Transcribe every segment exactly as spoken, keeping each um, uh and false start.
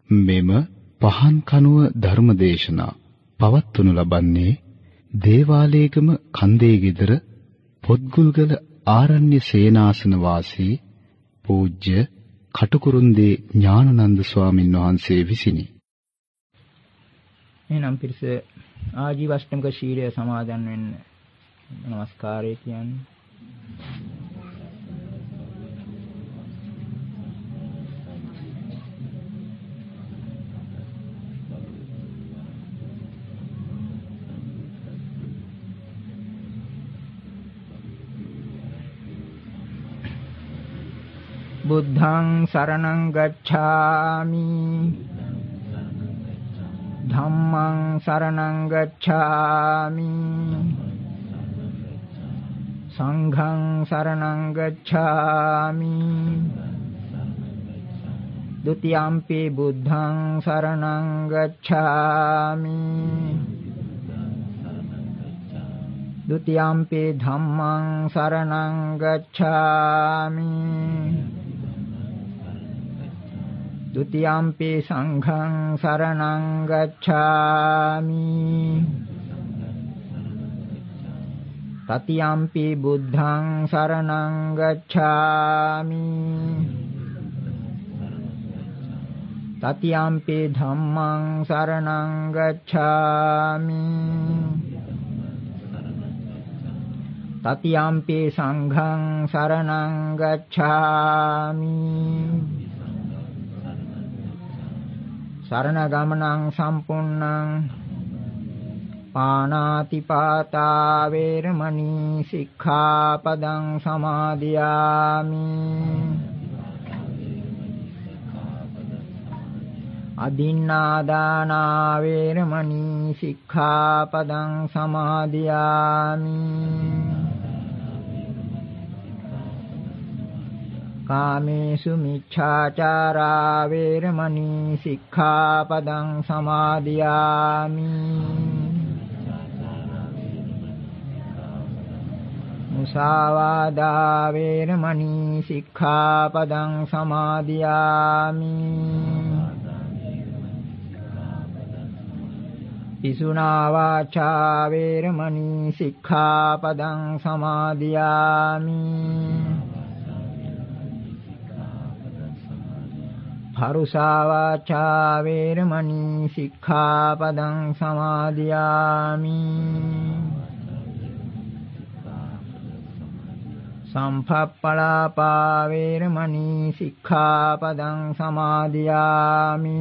මෙම පහන් කනුව ධර්මදේශනා පවත්වනු ලබන්නේ දේවාලේගම කන්දේ ගෙදර පොත්ගුල්ගල ආරණ්‍ය සේනාසන වාසී පූජ්‍ය කටුකුරුන්දී ඥානানন্দ ස්වාමින් වහන්සේ විසිනි. එනම් පිරිස ආජීවශ්ටමක ශීලය සමාදන් වෙන්න නමස්කාරය කියන්නේ. බුද්ධං සරණං ගච්ඡාමි ධම්මං සරණං ගච්ඡාමි සංඝං සරණං ගච්ඡාමි ဒုတိယံ පි බුද්ධං සරණං ගච්ඡාමි ဒုတိယံ පි ධම්මං සරණං ගච්ඡාමි ဒုတိယံ පි සංඝං සරණං ගච්ඡාමි တတိယံ පි බුද්ධං සරණං ගච්ඡාමි တတိယံ පි ධම්මං සරණං ගච්ඡාමි တတိယံ පි සංඝං සරණං ගච්ඡාමි සරණ ගමනං සම්පූර්ණං පානාති පාතා වේරමණී සික්ඛාපදං සමාදියාමි අදින්නාදානා වේරමණී සික්ඛාපදං සමාදියාමි කාමේසු මිච්ඡාචාරා වේරමණී සික්ඛාපදං සමාදියාමි මුසාවාදා වේරමණී සික්ඛාපදං සමාදියාමි පිසුනා වාචා වේරමණී සික්ඛාපදං සමාදියාමි පරුසා වාචා වේරමණී සික්ඛාපදං සමාදියාමි සම්පප්පලාපා වේරමණී සික්ඛාපදං සමාදියාමි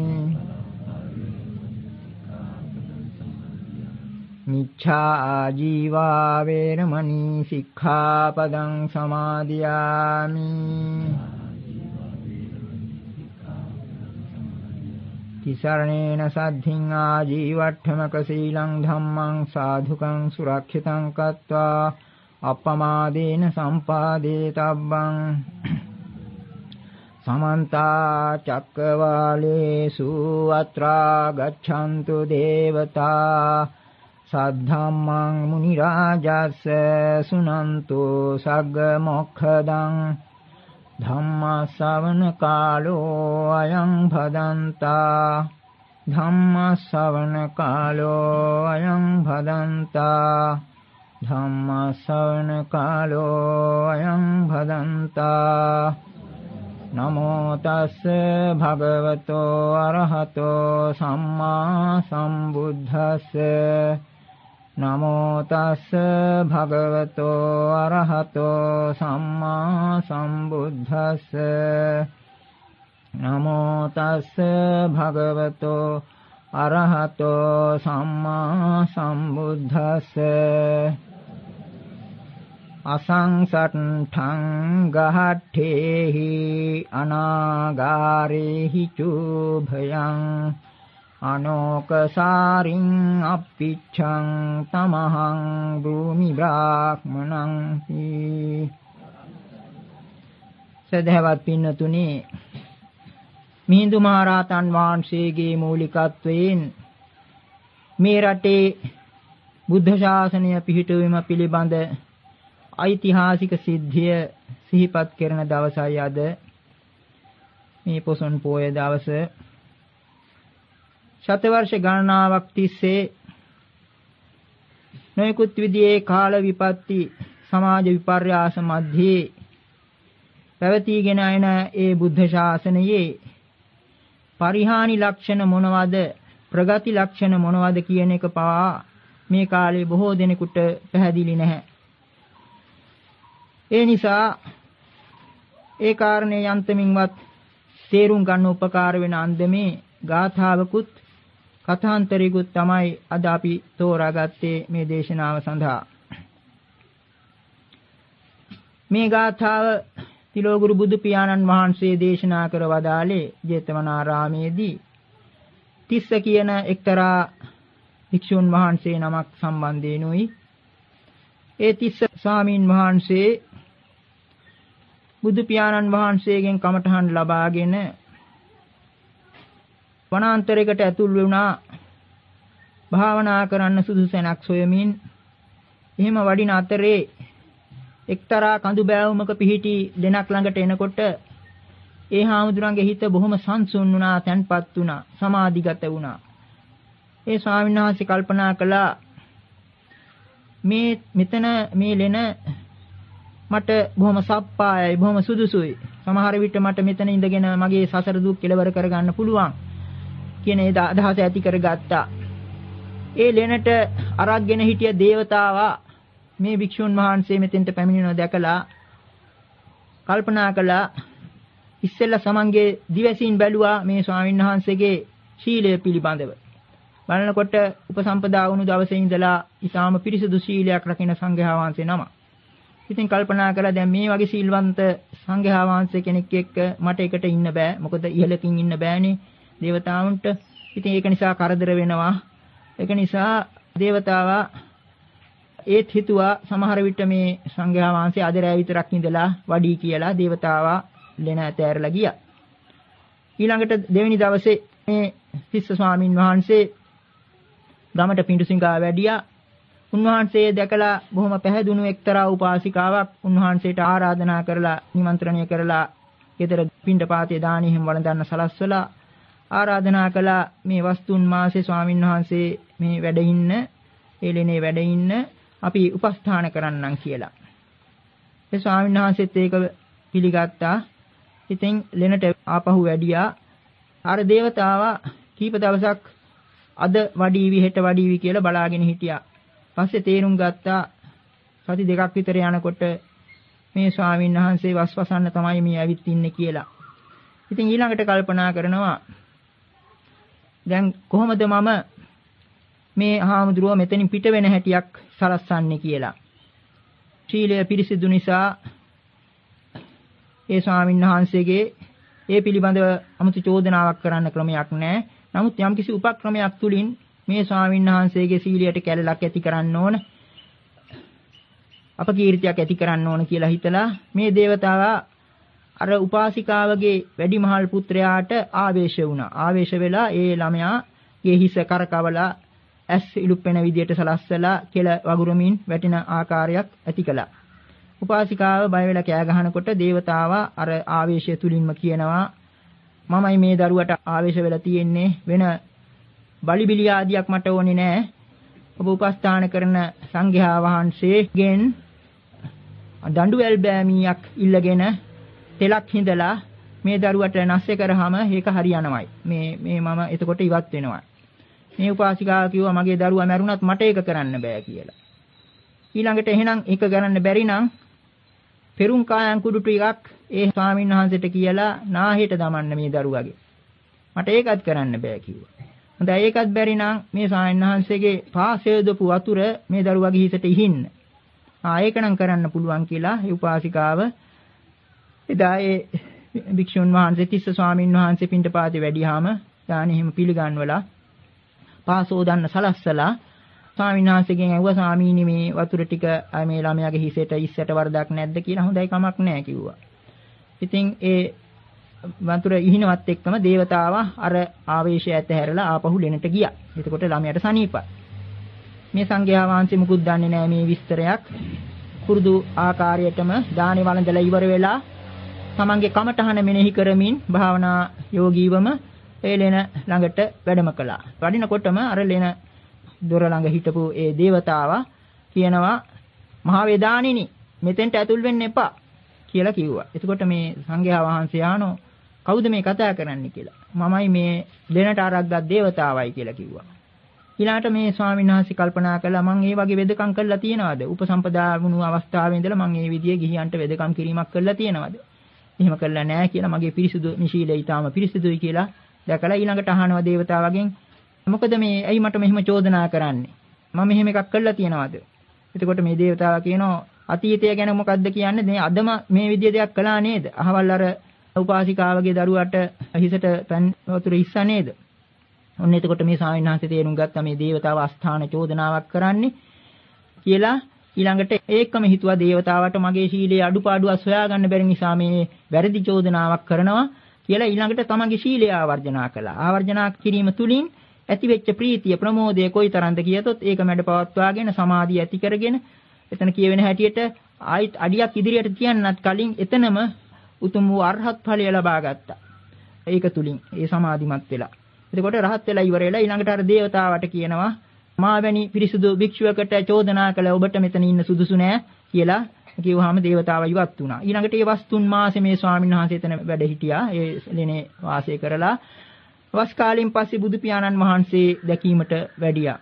මිච්ඡා ආජීවා වේරමණී සික්ඛාපදං සමාදියාමි තිසරණේන සද්ධින් ආජීවට්ඨමක සීලං ධම්මං සාධුකං සුරක්ෂිතං කତ୍වා අප්පමාදේන සම්පාදේ තබ්බං සමන්ත චක්කවාලේසු අත්‍රා ගච්ඡන්තු දේවතා සද්ධම්මං මුනි රාජස්ස සුනන්තු සග්ග මොක්ඛදං ධම්ම ශ්‍රවණ කාලෝ අයං භදන්තා ධම්ම ශ්‍රවණ කාලෝ අයං භදන්තා ධම්ම ශ්‍රවණ කාලෝ අයං භදන්තා නමෝ තස්ස භගවතෝ අරහතෝ සම්මා සම්බුද්දස්ස නමෝ තස්ස භගවතෝ අරහතෝ සම්මා සම්බුද්දස්ස නමෝ තස්ස භගවතෝ අරහතෝ සම්මා සම්බුද්දස්ස අසංසට්ඨං ගහට්ඨේහි අනාගාරේහි චුභයං අනෝකසාරින් අප්පිච්ඡං තමහං භූමි බ්‍රාහ්මණං හි සදහවත් පින්නතුනි මිහිඳු මහරහතන් වහන්සේගේ මූලිකත්වයෙන් මේ රටේ බුද්ධ ශාසනය පිහිටුවීම පිළිබඳ ඓතිහාසික සිද්ධිය සිහිපත් කරන දවසයි අද මේ පොසොන් පෝය දවස ශතවර්ෂ ගණනාවක් තිස්සේ නොයෙකුත් විදිහේ කාල විපත්ති සමාජ විපර්යාස මැද්දේ පැවතීගෙන යන ඒ බුද්ධ ශාසනයේ පරිහානි ලක්ෂණ මොනවද ප්‍රගති ලක්ෂණ මොනවද කියන එක පවා මේ කාලේ බොහෝ දෙනෙකුට පැහැදිලි නැහැ. ඒ නිසා ඒ කාරණේ යන්තමින්වත් තේරුම් ගන්න උපකාර වෙන අන්දමේ ගාථාවකුත් කථාන්තරිකුත් තමයි අද අපි තෝරාගත්තේ මේ දේශනාව සඳහා. මේ ගාථාව තිලෝගුරු බුදු පියාණන් වහන්සේ දේශනා කර වදාළේ ජේතවනාරාමේදී තිස්ස කියන එක්තරා භික්ෂුන් වහන්සේ නමක් සම්බන්ධයෙන්ුයි. ඒ තිස්ස ස්වාමීන් වහන්සේ බුදු පියාණන් වහන්සේගෙන් කමඨහන් ලබාගෙන වනාන්තරයකට ඇතුල් වුණා භාවනා කරන්න සුදුසුසැනක් සොයමින්. එහෙම වඩින අතරේ එක්තරා කඳු බෑවුමක පිහිටි දෙනක් ළඟට එනකොට ඒ හාමුදුරන්ගේ හිත බොහොම සංසුන් වුණා, තැන්පත් වුණා, සමාධිගත වුණා. ඒ ස්වාමීන් වහන්සේ කල්පනා කළා මේ මෙතන මේ ලෙන මට බොහොම සප්පායයි, බොහොම සුදුසුයි. සමහර විට මට මෙතන ඉඳගෙන මගේ සසර දුක් කෙලවර කරගන්න පුළුවන් කියන ඒ අදහස ඇති කරගත්තා. ඒ ලෙනට අරක්ගෙන හිටිය දේවතාවා මේ භික්ෂුන් වහන්සේ මෙතෙන්ට පැමිණෙනවා දැකලා කල්පනා කළා. ඉස්සෙල්ලා සමන්ගේ දිවසින් බැලුවා මේ ස්වාමීන් වහන්සේගේ ශීලය පිළිබඳව. බලනකොට උපසම්පදා වුණු දවසේ ඉඳලා ඊටාම පිරිසුදු ශීලයක් රකින්න සංඝයා වහන්සේ නම. ඉතින් කල්පනා කළා දැන් මේ වගේ සීල්වන්ත සංඝයා වහන්සේ කෙනෙක් එක්ක මට එකට ඉන්න බෑ. මොකද ඉහළකින් ඉන්න බෑනේ දේවතාවුන්ට. ඉතින් ඒක නිසා කරදර වෙනවා. ඒක නිසා දේවතාවා ඒත් හිතුවා සමහර විට මේ සංඝයා වහන්සේ අදරෑ විතරක් ඉඳලා වඩී කියලා දේවතාවා ලෙන ඇතෑරලා ගියා. ඊළඟට දෙවෙනි දවසේ මේ තිස්ස ස්වාමින් වහන්සේ ගමට පිඬුසිඟා වැඩියා. උන්වහන්සේ දැකලා බොහොම පැහැදුණු එක්තරා උපාසිකාවක් උන්වහන්සේට ආරාධනා කරලා නිමන්ත්‍රණය කරලා ගෙදර පිඬපාතේ දානි හිම වළඳන්න සලස්වලා ආරාධනා කළා මේ වස්තුන් මාසේ ස්වාමින් වහන්සේ මේ වැඩ ඉන්න එළෙනේ වැඩ ඉන්න අපි උපස්ථාන කරන්නම් කියලා. ඒ ස්වාමීන් වහන්සේත් ඒක පිළිගත්තා. ඉතින් ලෙනට ආපහු වැඩියා. අර දේවතාවා කීප දවසක් අද වඩීවි හෙට වඩීවි කියලා බලාගෙන හිටියා. පස්සේ තේරුම් ගත්තා සති දෙකක් විතර යනකොට මේ ස්වාමීන් වහන්සේ වස්වසන්න තමයි මේ ඇවිත් ඉන්නේ කියලා. ඉතින් ඊළඟට කල්පනා කරනවා දැන් කොහොමද මම මේ හාමුදුරුව මෙතනින් පිට වෙන හැටියක් සලස්සන්නේ කියලා. ශීලය පිරිසිදු නිසා ඒ ස්වාමීන් වහන්සේගේ ඒ පිළිබඳව 아무තු චෝදනාවක් කරන්න ක්‍රමයක් නැහැ. නමුත් යම්කිසි උපක්‍රමයක් තුලින් මේ ස්වාමීන් වහන්සේගේ සීලයට කැළලක් ඇති කරන්න ඕන, අපකීර්තියක් ඇති කරන්න ඕන කියලා හිතලා මේ දේවතාවා අර උපාසිකාවගේ වැඩිමහල් පුත්‍රයාට ආවේශ වුණා. ආවේශ වෙලා ඒ ළමයාගේ හිස කරකවලා ඇස් ඉලුප්පෙන විදියට සලස්සලා කෙල වගුරුමින් වැටෙන ආකාරයක් ඇති කළා. උපාසිකාව බය වෙලා කෑ ගහනකොට දේවතාවා අර ආවේශය තුලින්ම කියනවා මමයි මේ දරුවට ආවේශ වෙලා තියෙන්නේ, වෙන බලිබිලි ආදියක් මට ඕනේ නෑ. ඔබ උපස්ථාන කරන සංඝයා වහන්සේගෙන් දඬු ඇල්බෑමියක් ඉල්ලගෙන තෙලක් හිඳලා මේ දරුවට නැස්සේ කරාම ඒක හරියනවායි. මේ මේ මම එතකොට ඉවත් වෙනවා. මේ උපාසිකාව කිව්වා මගේ දරුවා මැරුණත් මට ඒක කරන්න බෑ කියලා. ඊළඟට එහෙනම් ඒක කරන්න බැරි නම් පෙරුම් කායන් කුඩු ටිකක් ඒ ස්වාමීන් වහන්සේට කියලා නාහෙට දමන්න මේ දරුවාගේ. මට ඒකත් කරන්න බෑ කිව්වා. හොඳයි ඒකත් බැරි නම් මේ ස්වාමීන් වහන්සේගේ පාසෙදපු වතුර මේ දරුවාගේ හිසට ඉහින්න. ආ ඒක නම් කරන්න පුළුවන් කියලා ඒ උපාසිකාව එදා ඒ භික්ෂුන් වහන්සේ තිස්ස ස්වාමීන් වහන්සේ පිණ්ඩපාතේ වැඩියාම දානෙ හිම පිළිගන්වලා පාසෝදන්න සලස්සලා ස්වාමීන් වහන්සේගෙන් ඇහුවා ස්වාමීනි මේ වතුර ටික මේ ළමයාගේ හිසෙට ඉස්සට වරදක් නැද්ද කියලා. හොඳයි කමක් නැහැ කිව්වා. ඉතින් ඒ වතුර ඉහිනවත් එක්කම දේවතාවා අර ආවේශය ඇතහැරලා ආපහු ලෙනට ගියා. එතකොට ළමයාට සනීපයි. මේ සංඝයා වහන්සේ මුකුත් දන්නේ නැහැ මේ විස්තරයක්. කුරුදු ආකාරයටම දානේ වළඳලා ඉවර වෙලා තමන්ගේ කමඨහන මෙනෙහි කරමින් භාවනා යෝගීවම ඒ ලෙන ළඟට වැඩම කළා. වඩිනකොටම අර ලෙන දොර ළඟ හිටපු ඒ දේවතාවා කියනවා මහා වේදානිනි මෙතෙන්ට ඇතුල් වෙන්න එපා කියලා කිව්වා. එතකොට මේ සංඝයා වහන්සේ ආනෝ කවුද මේ කතා කරන්නේ කියලා. මමයි මේ දෙනට ආරක්ගත් දේවතාවයි කියලා කිව්වා. ඊළාට මේ ස්වාමීන් වහන්සේ කල්පනා කළා මම මේ වගේ වෙදකම් කළා තියනවාද? උපසම්පදා වුණු අවස්ථාවේ ඉඳලා මම මේ විදිහේ ගිහියන්ට වෙදකම් කිරීමක් කළා තියනවාද? එහෙම කළා නෑ කියලා මගේ පිරිසුදු නිශීලය ඊටාම පිරිසුදුයි කියලා දැකලා ඊළඟට අහනවා දේවතාවගෙන් මොකද මේ ඇයි මට මෙහෙම චෝදනා කරන්නේ? මම මෙහෙම එකක් කළා තියනවාද? එතකොට මේ දේවතාවා කියනවා අතීතය ගැන මොකද්ද කියන්නේ? මේ අදම මේ විදිය දෙයක් කළා නේද? අහවල් අර උපාසිකාවගේ දරුවට හිසට පන් වතුර ඉස්සා නේද? ඔන්න එතකොට මේ ස්වාමීන් වහන්සේ තේරුම් ගත්තා මේ දේවතාව අස්ථාන චෝදනාවක් කරන්නේ කියලා. ඊළඟට ඒකම හිතුවා දේවතාවට මගේ ශීලයේ අඩුපාඩුවක් හොයාගන්න බැරි නිසා මේ වැරදි චෝදනාවක් කරනවා කියලා ඊළඟට තමන්ගේ ශීලය ආවර්ජනා කළා. ආවර්ජනා කිරීම තුලින් ඇතිවෙච්ච ප්‍රීතිය ප්‍රමෝදය කොයිතරම්ද කියතොත් ඒක මැඩ පවත්වාගෙන සමාධිය ඇති කරගෙන එතන කියවෙන හැටියට ආයිත් අඩියක් ඉදිරියට තියන්නත් කලින් එතනම උතුම් වූ අරහත් ඵලය ලබා ගත්තා. ඒක තුලින් ඒ සමාධිමත් වෙලා. එතකොට රහත් වෙලා ඉවර වෙලා ඊළඟට අර දේවතාවට කියනවා මා වැනි පිරිසුදු භික්ෂුවකට චෝදනා කළ ඔබට මෙතන ඉන්න සුදුසු නෑ කියලා කිව්වහම දේවතාව ඉවත් වුණා. ඊළඟට ඒ වස්තුන් මාසේ මේ ස්වාමීන් වහන්සේ එතන වැඩ හිටියා. ඒ ලෙනේ වාසය කරලා වස් කාලෙන් පස්සේ බුදු පියාණන් වහන්සේ දැකීමට වැඩියා.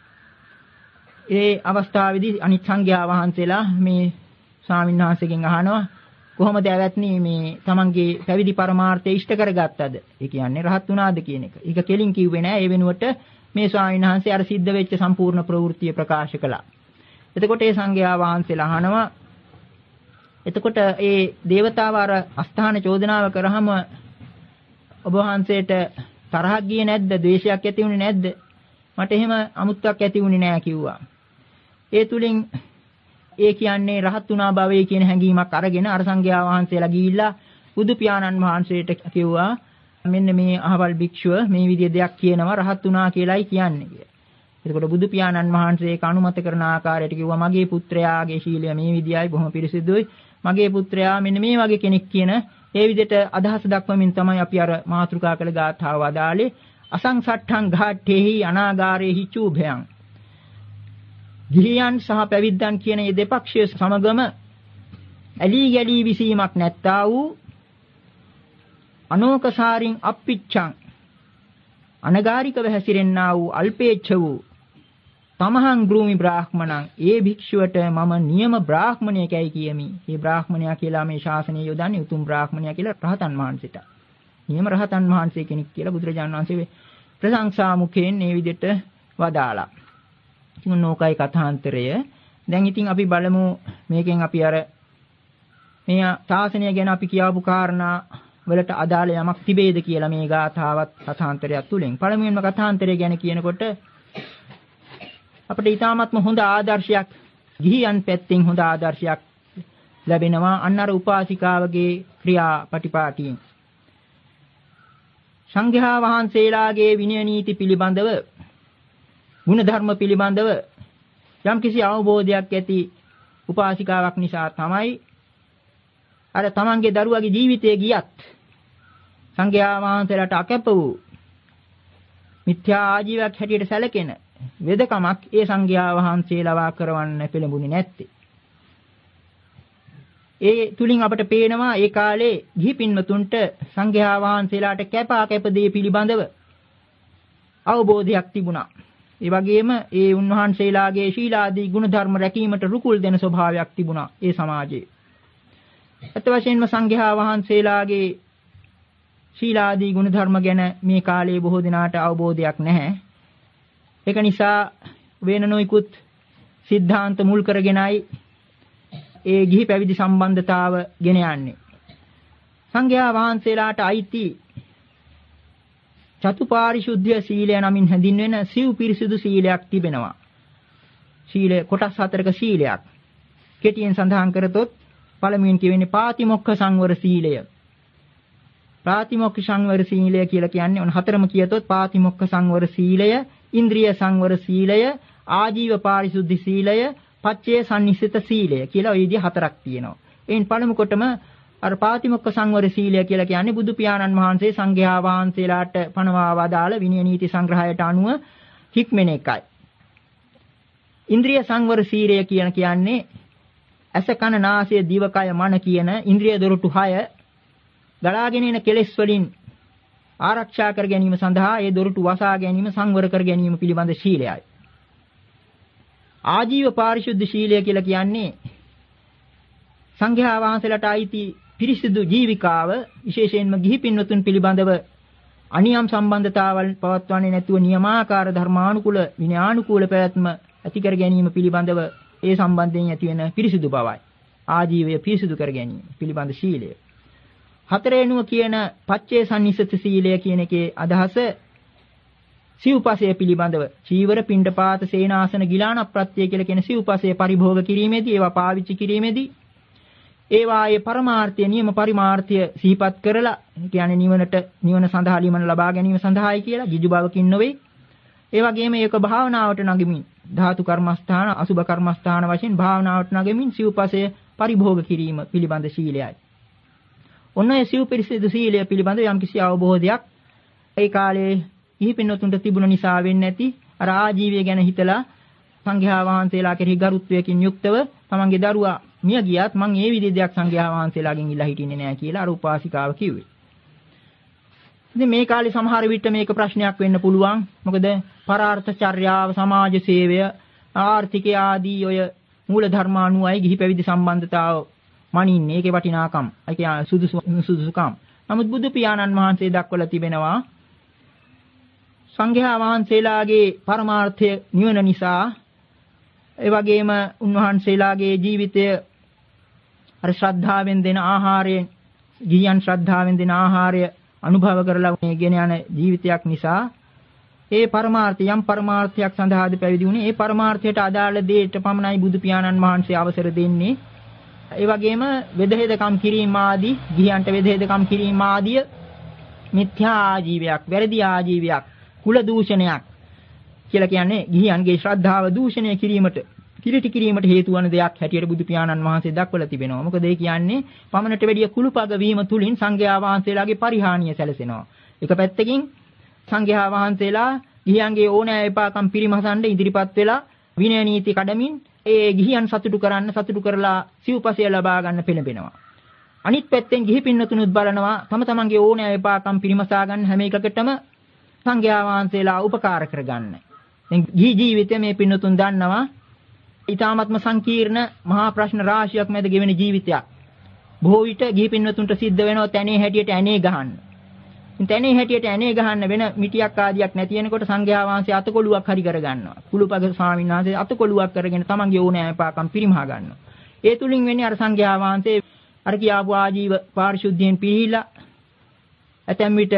ඒ අවස්ථාවේදී අනිත් සංඝයා වහන්සේලා මේ ස්වාමීන් වහන්සේගෙන් අහනවා කොහොමද ඇවැත්නි මේ තමන්ගේ පැවිදි පරමාර්ථය ඉෂ්ට කරගත්තද? ඒ කියන්නේ රහත් වුණාද කියන එක. ඒක කෙලින් කිව්වේ නෑ. ඒ වෙනුවට මේ ස්වාමීන් වහන්සේ අර සිද්ධ වෙච්ච සම්පූර්ණ ප්‍රවෘත්තිය ප්‍රකාශ කළා. එතකොට ඒ සංඝයා වහන්සේලා අහනවා එතකොට ඒ දේවතාව අර අස්ථාන චෝදනාව කරාම ඔබ වහන්සේට තරහක් ගියේ නැද්ද? ද්වේෂයක් ඇති වුණේ නැද්ද? මට එහෙම අමුත්තක් ඇති වුණේ නෑ කිව්වා. ඒ තුලින් ඒ කියන්නේ රහත් වුණා භවයේ කියන හැඟීමක් අරගෙන අර සංඝයා වහන්සේලා ගිහිල්ලා බුදු පියාණන් වහන්සේට කිව්වා මෙන්න මේ අහවල් භික්ෂුව මේ විදිය දෙයක් කියනවා රහත් වුණා කියලායි කියන්නේ කියලා. එතකොට බුදු පියාණන් වහන්සේ ඒක අනුමත කරන ආකාරයට කිව්වා මගේ පුත්‍රයාගේ ශීලය මේ විදියයි බොහොම පිරිසිදුයි. මගේ පුත්‍රයා මෙන්න මේ වගේ කෙනෙක් කියන ඒ විදිහට අදහස දක්වමින් තමයි අපි අර මාතෘකා කළ ගාථාව අදාලේ අසංසට්ඨං ඝාට්ඨේහි අනාගාරේහි චූභයං. ගිහියන් සහ පැවිද්දන් කියන මේ දෙපක්ෂයේ සමගම ඇලී ගැලී විසීමක් නැත්තා වූ අනෝකසාරින් අප්පිච්ඡං අනගාരികව හැසිරෙන්නා වූ අල්පේච්ඡ වූ තමහං ගෘමි බ්‍රාහ්මණං ඒ භික්ෂුවට මම නියම බ්‍රාහ්මණයෙක්යි කියමි. මේ බ්‍රාහ්මණයා කියලා මේ ශාසනය යොදන්නේ උතුම් බ්‍රාහ්මණයා කියලා රහතන් වහන්සේට. නියම රහතන් වහන්සේ කෙනෙක් කියලා බුදුරජාණන් වහන්සේ ප්‍රශංසා මුඛයෙන් මේ විදිහට වදාලා. ඉතින් නෝකයි කථාන්තරය. දැන් ඉතින් අපි බලමු මේකෙන් අපි අර මේ ශාසනය ගැන අපි කියවපු කාරණා වලට අදාළ යමක් තිබේද කියලා මේ ගාථාවත් කථාන්තරයක් තුලින්. පළමුවෙන්ම කථාන්තරය ගැන කියනකොට අපිට ඊටාත්ම හොඳ ආදර්ශයක් ගිහියන් පැත්තෙන් හොඳ ආදර්ශයක් ලැබෙනවා අන්න අර උපාසිකාවගේ ක්‍රියාපටිපාටියෙන්. සංඝයා වහන්සේලාගේ විනය නීති පිළිබඳව ගුණධර්ම පිළිබඳව යම්කිසි අවබෝධයක් ඇති උපාසිකාවක් නිසා තමයි අර තමන්ගේ දරුවගේ ජීවිතය ගියත් සංඝයා වහන්සේලාට අකැප වූ මිත්‍යා ආජීවයක් හැටියට සැලකෙන වෙදකමක් ඒ සංඝයා වහන්සේලා කරවන්න පෙළඹුණේ නැත්තේ. ඒ තුලින් අපට පේනවා ඒ කාලේ ගිහි පින්වතුන්ට සංඝයා වහන්සේලාට කැපා කැප දේ පිළිබඳව අවබෝධයක් තිබුණා. ඒ වගේම ඒ උන්වහන්සේලාගේ ශීලාදී ගුණධර්ම රැකීමට රුකුල් දෙන ස්වභාවයක් තිබුණා ඒ සමාජයේ. අත වශයෙන්ම සංඝයා වහන්සේලාගේ ශීලාදී ගුණධර්ම ගැන මේ කාලේ බොහෝ දෙනාට අවබෝධයක් නැහැ. ඒක නිසා වෙන නොයිකුත් સિદ્ધාන්ත මුල් කරගෙනයි ඒ ගිහි පැවිදි සම්බන්ධතාව ගෙන යන්නේ. සංඝයා වහන්සේලාට අයිති චතුපාරිශුද්ධ සීලය නමින් හැඳින්වෙන සිව් පිරිසිදු සීලයක් තිබෙනවා. සීල කොටස් හතරක සීලයක්. කෙටියෙන් සඳහන් කරතොත් පළමුවෙන් කියවෙන්නේ පාතිමොක්ඛ සංවර සීලය. පාතිමොක්ඛ සංවර සීලය කියලා කියන්නේ ඔන්න හතරම කියතොත් පාතිමොක්ඛ සංවර සීලය, ඉන්ද්‍රිය සංවර සීලය, ආජීව පාරිශුද්ධ සීලය, පච්චේ සම්නිසිත සීලය කියලා ওই විදිහ හතරක් තියෙනවා. එයින් පළමු කොටම අර පාතිමොක්ඛ සංවර සීලය කියලා කියන්නේ බුදු පියාණන් වහන්සේ සංඝයා වහන්සේලාට පනවා වදාළ විනය නීති සංග්‍රහයට අනුව හික්මෙන එකයි. ඉන්ද්‍රිය සංවර සීලය කියන කියන්නේ ඇස කන නාසය දිවකය මන කියන ඉන්ද්‍රිය දොරටු හය ගලාගෙන එන කෙලෙස් වලින් ආරක්ෂා කර ගැනීම සඳහා ඒ දොරටු වසා ගැනීම සංවර කර ගැනීම පිළිබඳ ශීලයයි. ආජීව පාරිශුද්ධ ශීලය කියලා කියන්නේ සංඝයා වහන්සේලාට අයිති පිරිසිදු ජීවිකාව විශේෂයෙන්ම ගිහි පින්වතුන් පිළිබඳව අනියම් සම්බන්ධතාවල් පවත්වන්නේ නැතුව නියමාකාර ධර්මානුකූල විනයානුකූල පැවැත්ම ඇති කර ගැනීම පිළිබඳව ඒ සම්බන්ධයෙන් ඇති වෙන පිරිසිදු බවයි. ආජීවය පිරිසිදු කර ගැනීම පිළිබඳ ශීලය. හතරේනුව කියන පච්චේ සම්නිසත සීලය කියන එකේ අදහස සිව්පසය පිළිබඳව චීවර පිණ්ඩපාත සේනාසන ගිලාන ප්‍රත්‍ය කියලා කියන සිව්පසය පරිභෝග කිරීමේදී ඒවා පාවිච්චි කිරීමේදී ඒවායේ පරමාර්ථය නියම පරිමාර්ථය සිහිපත් කරලා කියන්නේ නිවනට නිවන සඳහා ලිමන ලබා ගැනීම සඳහායි කියලා ගිජු බවකින් නොවේ. ඒ වගේම ඒක භාවනාවට නගමින් ධාතු කර්මස්ථාන අසුභ කර්මස්ථාන වශයෙන් භාවනාවට නගමින් සිව්පසය පරිභෝග කිරීම පිළිබඳ ශීලයයි. ඔන්න ඒ සිව් පිරිසිදු සීලය පිළිබඳ යම්කිසි අවබෝධයක් ඒ කාලේ ගිහි පින්වතුන්ට තිබුණ නිසා වෙන්නේ නැති අර ආජීවය ගැන හිතලා සංඝයා වහන්සේලා කෙරෙහි ගරුත්වයකින් යුක්තව තමන්ගේ දරුවා මිය ගියත් මං ඒ විදිහේ දෙයක් සංඝයා වහන්සේලාගෙන් ඉල්ලා හිටින්නේ නැහැ කියලා අර උපාසිකාව කිව්වේ. ඉතින් මේ කාලේ සමහර විට මේක ප්‍රශ්නයක් වෙන්න පුළුවන්. මොකද පරාර්ථ චර්යාව, සමාජ සේවය, ආර්ථිකය ආදී ඔය මූල ධර්මානුයයි ගිහි පැවිදි සම්බන්ධතාව මනින්නේ. ඒකේ වටිනාකම්, ඒකේ සුදුසු සුදුසුකම්. නමුත් බුදු පියාණන් වහන්සේ දක්වලා තිබෙනවා සංඝයා වහන්සේලාගේ පරමාර්ථය නිවන නිසා ඒ වගේම උන්වහන්සේලාගේ ජීවිතය අර ශ්‍රද්ධාවෙන් දෙන ආහාරයෙන් ගියන් ශ්‍රද්ධාවෙන් දෙන ආහාරය අනුභව කරලා මේ ගෙන යන ජීවිතයක් නිසා ඒ පරමාර්ථය යම් පරමාර්ථයක් සඳහාද පැවිදි වුණේ ඒ පරමාර්ථයට අදාළ දෙයට පමණයි බුදු පියාණන් වහන්සේ අවසර දෙන්නේ. ඒ වගේම වෙදහෙදකම් කිරීම ආදී ගියන්ට වෙදහෙදකම් කිරීම ආදී මිත්‍යා ආජීවයක්, වැරදි ආජීවයක්, කුල දූෂණයක් කියලා කියන්නේ ගිහියන්ගේ ශ්‍රද්ධාව දූෂණය කිරීමට, කිලිටි කිරීමට හේතු වන දෙයක් හැටියට බුදු පියාණන් වහන්සේ දක්වලා තිබෙනවා. මොකද ඒ කියන්නේ පමණට වැඩිය කුළුපග වීම තුලින් සංඝයා වහන්සේලාගේ පරිහානිය සැලසෙනවා. එක පැත්තකින් සංඝයා වහන්සේලා ගිහියන්ගේ ඕනෑ එපාකම් පිරිමසන්න ඉදිරිපත් වෙලා විනය නීති කඩමින් ඒ ගිහියන් සතුටු කරන්න සතුටු කරලා සිව්පසය ලබා ගන්න පෙළඹෙනවා. අනිත් පැත්තෙන් ගිහි පින්නතුනුත් බලනවා තම තමන්ගේ ඕනෑ එපාකම් පිරිමසා ගන්න හැම එකකටම සංඝයා වහන්සේලා උපකාර කරගන්න. දැන් ගිහි ජීවිතයේ මේ පින්නතුන් දන්නවා ඊ타ත්ම සංකීර්ණ මහා ප්‍රශ්න රාශියක් මැද ගෙවෙන ජීවිතයක්. බොහෝ විට ගිහි පින්නතුන්ට සිද්ධ වෙනවා තැනේ හැටියට ඇනේ ගහන්න. තැනේ හැටියට ඇනේ ගහන්න වෙන මිටියක් ආදියක් නැති වෙනකොට සංඝයා වහන්සේ අතකොළුවක් හරි කර ගන්නවා. කුළුපග ස්වාමීන් වහන්සේ අතකොළුවක් කරගෙන තමන්ගේ ඕනෑ පාකම් පිරිමහා ගන්නවා. ඒ තුලින් වෙන්නේ අර සංඝයා වහන්සේ අර කියාපු ආජීව පාරිශුද්ධියෙන් පිළිහිලා ඇතැම් විට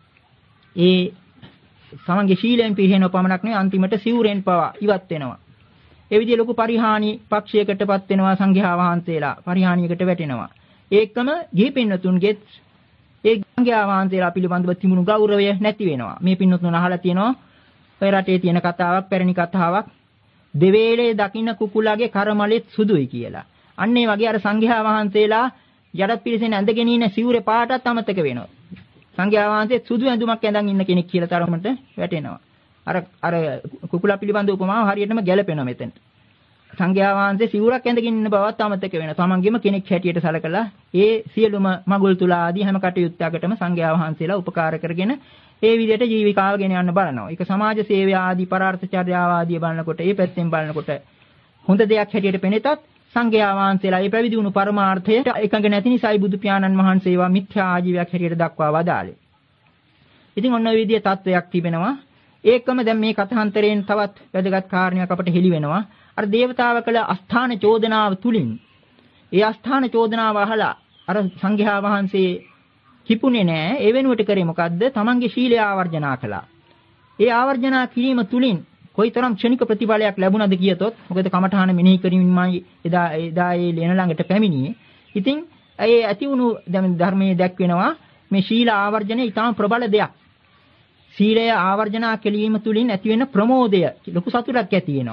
ඒ සමන්ගේ ශීලයෙන් පිළිහෙනව පමණක් නෙවෙයි අන්තිමට සිවුරෙන් පවා ඉවත් වෙනවා. ඒ විදිහේ ලොකු පරිහානි පක්ෂයකටපත් වෙනවා සංඝයා වහන්සේලා. පරිහානියකට වැටෙනවා. ඒකම ගිහි පින්නතුන්ගෙත් ඒ සංඝයා වහන්සේලා පිළිබඳව තිබුණු ගෞරවය නැති වෙනවා. මේ පින්නතුන් අහලා තියෙනවා ඔය රටේ තියෙන කතාවක්, පැරණි කතාවක්. දෙවේලේ දකින්න කුකුලාගේ කරමලෙත් සුදුයි කියලා. අන්න ඒ වගේ අර සංඝයා වහන්සේලා යටත් පිරිසෙන් ඇඳගෙන ඉන්න සිවුරේ පාටත් අමතක වෙනවා. සංඝයා වහන්සේ සුදු ඇඳුමක් ඇඳන් ඉන්න කෙනෙක් කියලා තරමට වැටෙනවා. අර අර කුකුලා පිළිබඳ උපමාව හරියටම ගැලපෙනවා මෙතෙන්ට. සංඝයා වහන්සේ සිවුරක් ඇඳගෙන ඉන්න බවත් අමතක වෙනවා. තමන්ගේම කෙනෙක් හැටියට සැලකලා ඒ සියලුම මගුල් තුලා ආදී හැම කටයුත්තකටම සංඝයා වහන්සේලා උපකාර කරගෙන ඒ විදිහට ජීවිකාව ගෙන යන්න බලනවා. ඒක සමාජ සේවය ආදී පරාර්ථ චර්යාව ආදී බලනකොට ඒ පැත්තෙන් බලනකොට හොඳ දෙයක් හැටියට පෙනෙතත් සංඝයා වහන්සේලා මේ පැවිදි වුණු පරමාර්ථයට එකඟ නැති නිසායි බුදු පියාණන් වහන්සේ ඒවා මිත්‍යා ආජීවයක් හැටියට දක්වා වදාළේ. ඉතින් ඔන්න ඔය විදිහේ තත්වයක් තිබෙනවා. ඒකම දැන් මේ කථාන්තරයෙන් තවත් වැදගත් කාරණයක් අපට හෙළි වෙනවා. අර දේවතාව කළ අස්ථාන චෝදනාව තුලින් ඒ අස්ථාන චෝදනාව අහලා අර සංඝයා වහන්සේ කිපුනේ නෑ. ඒ වෙනුවට කරේ මොකද්ද? තමන්ගේ ශීලය ආවර්ජනා කළා. ඒ ආවර්ජනා කිරීම තුලින් කොයිතරම් ක්ෂණික ප්‍රතිඵලයක් ලැබුණද කියතොත් මොකද කමඨාන මෙනෙහි කිරීමයි එදා එදා ඒ ලේන ළඟට පැමිණියේ. ඉතින් ඒ ඇති වුණු ධර්මයේ දැක්වෙනවා මේ ශීල ආවර්ජනය ඊටාම ප්‍රබල දෙයක්. සීලය ආවර්ජනා කිරීම තුලින් ඇති වෙන ප්‍රමෝදය ලොකු සතුටක් ඇති වෙනවා.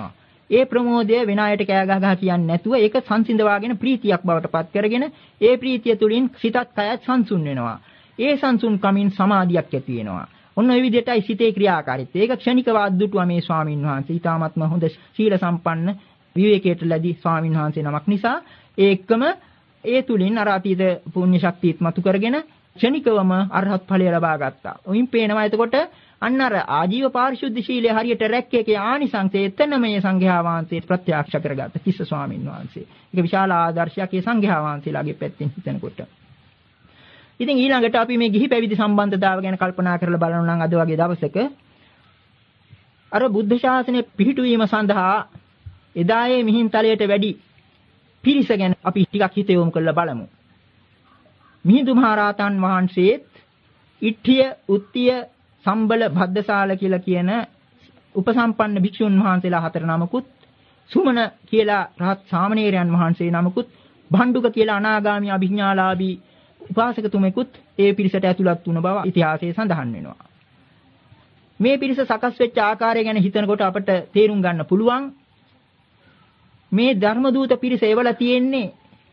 ඒ ප්‍රමෝදය වෙන අයට කෑ ගහ ගහ කියන්නේ නැතුව ඒක සංසිඳවාගෙන ප්‍රීතියක් බවට පත් කරගෙන ඒ ප්‍රීතිය තුලින් සිතත් කයත් සංසුන් වෙනවා. ඒ සංසුන් කමින් සමාධියක් ඇති වෙනවා. ඔන්න ඔය විදිහටයි සිතේ ක්‍රියාකාරීත්වය. ඒක ක්ෂණිකව අද්දුටුවා මේ ස්වාමින් වහන්සේ. ඊ타ත්ම හොඳ සීල සම්පන්න විවේකයට ලැබි ස්වාමින් වහන්සේ නමක් නිසා ඒකම ඒ තුලින් අර අතීත පුණ්‍ය ශක්තියත් මතු කරගෙන ක්ෂණිකවම අරහත් ඵලය ලබා ගත්තා. ඔයින් පේනවා එතකොට අන්න අර ආජීව පාරිශුද්ධ ශීලයේ හරියට රැක්කේකේ ආනිසංසය එතන මේ සංඝයා වහන්සේ ප්‍රත්‍යක්ෂ කරගත්ත කිස්ස ස්වාමින් වහන්සේ. ඒක විශාල ආදර්ශයක් ඒ සංඝයා වහන්සේලාගේ පැත්තෙන් හිතනකොට. ඉතින් ඊළඟට අපි මේ ගිහි පැවිදි සම්බන්ධතාව ගැන කල්පනා කරලා බලනවා නම් අද වගේ දවසක අර බුද්ධ ශාසනය පිහිටුවීම සඳහා එදායේ මිහින්තලයට වැඩි පිරිස ගැන අපි ටිකක් හිත යොමු කරලා බලමු. මිහිඳු මහරහතන් වහන්සේත් ඉට්ඨිය, උත්තිය, සම්බල, භද්දසාල කියලා කියන උපසම්පන්න භික්ෂුන් වහන්සේලා හතර නමකුත්, සුමන කියලා රහත් සාමණේරයන් වහන්සේ නමකුත්, භණ්ඩුක කියලා අනාගාමී අභිඥාලාභී උපාසකතුමෙකුත් ඒ පිරිසට ඇතුළත් වුණ බව ඉතිහාසයේ සඳහන් වෙනවා. මේ පිරිස සකස් වෙච්ච ආකාරය ගැන හිතනකොට අපට තේරුම් ගන්න පුළුවන් මේ ධර්මදූත පිරිස එවලා තියෙන්නේ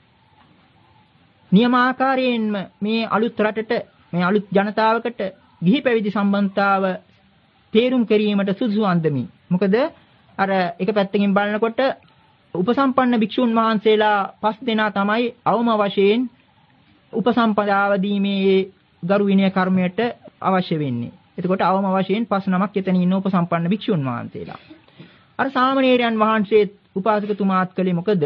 නියමාකාරයෙන්ම මේ අලුත් රටට, මේ අලුත් ජනතාවකට ගිහි පැවිදි සම්බන්ධතාව තේරුම් කිරීමට සුදුසු අන්දමින්. මොකද අර එක පැත්තකින් බලනකොට උපසම්පන්න භික්ෂුන් වහන්සේලා පස් දෙනා තමයි අවම වශයෙන් උපසම්පදාව දීමේ ගරු විනය කර්මයට අවශ්‍ය වෙන්නේ. එතකොට අවම වශයෙන් පස් නමක් එතන ඉන්න උපසම්පන්න භික්ෂුන් වහන්සේලා. අර සාමණේරයන් වහන්සේ උපාසකතුමාත් කලේ මොකද?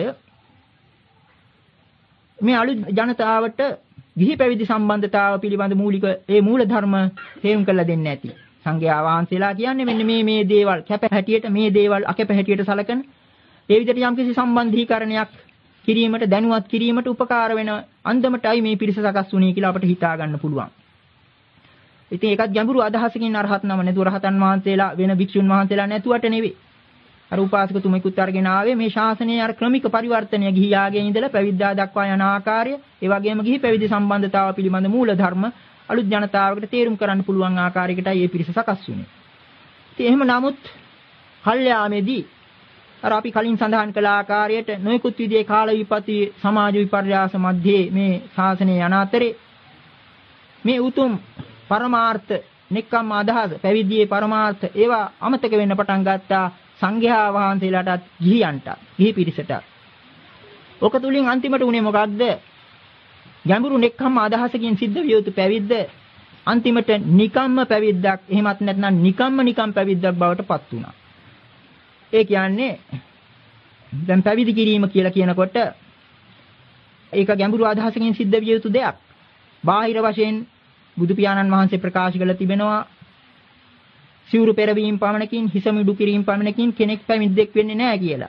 මේ අලුත් ජනතාවට ගිහි පැවිදි සම්බන්ධතාව පිළිබඳ මූලික ඒ මූල ධර්ම තේරුම් කරලා දෙන්නේ නැති. සංඝයා වහන්සේලා කියන්නේ මෙන්න මේ මේ දේවල් කැප හැටියට, මේ දේවල් අකැප හැටියට සලකන ඒ විදිහට යම්කිසි සම්බන්ධීකරණයක් කිරීමට, දැනුවත් කිරීමට උපකාර වෙන අන්දමටයි මේ පිරිස සකස් වුණේ කියලා අපිට හිතා ගන්න පුළුවන්. ඉතින් ඒකත් ගැඹුරු අදහසකින් අරහත් නම නේද රහතන් වහන්සේලා වෙන භික්ෂුන් වහන්සේලා නැතුවට නෙවෙයි. අර උපාසකතුමෙකුත් අරගෙන ආවේ මේ ශාසනයේ අර ක්‍රමික පරිවර්තනය ගිහියාගේ ඉඳලා පැවිද්දා දක්වා යන ආකාරය, ඒ වගේම ගිහි පැවිදි සම්බන්ධතාව පිළිබඳ මූල ධර්ම අලුත් ජනතාවකට තේරුම් කරන්න පුළුවන් ආකාරයකටයි මේ පිරිස සකස් වුණේ. ඉතින් එහෙම නමුත් කල්යාමේදී අර අපි කලින් සඳහන් කළ ආකාරයට නොයෙකුත් විදිහේ කාල විපත්ති, සමාජ විපර්යාස මැද්දේ මේ ශාසනය යන අතරේ මේ උතුම් පරමාර්ථ, නික්කම් අදහස, පැවිදියේ පරමාර්ථ ඒවා අමතක වෙන්න පටන් ගත්තා. සංඝයා වහන්සේලාටත්, ගිහියන්ට, ගිහි පිරිසට. ඔක තුලින් අන්තිමට උනේ මොකක්ද? ගැඹුරු නෙක්ඛම්ම අදහසකින් සිද්ධ විය යුතු පැවිද්ද අන්තිමට නිකම්ම පැවිද්දක්, එහෙමත් නැත්නම් නිකම්ම නිකම් පැවිද්දක් බවට පත් වුණා. ඒ කියන්නේ දැන් පැවිදි කිරීම කියලා කියනකොට ඒක ගැඹුරු අදහසකින් සිද්ධ විය යුතු දෙයක්. බාහිර වශයෙන් බුදු පියාණන් වහන්සේ ප්‍රකාශ කළ තිබෙනවා සිවුරු පෙරවීම පමණකින්, හිස මිඩු කිරීම පමණකින් කෙනෙක් පැවිද්දෙක් වෙන්නේ නැහැ කියලා.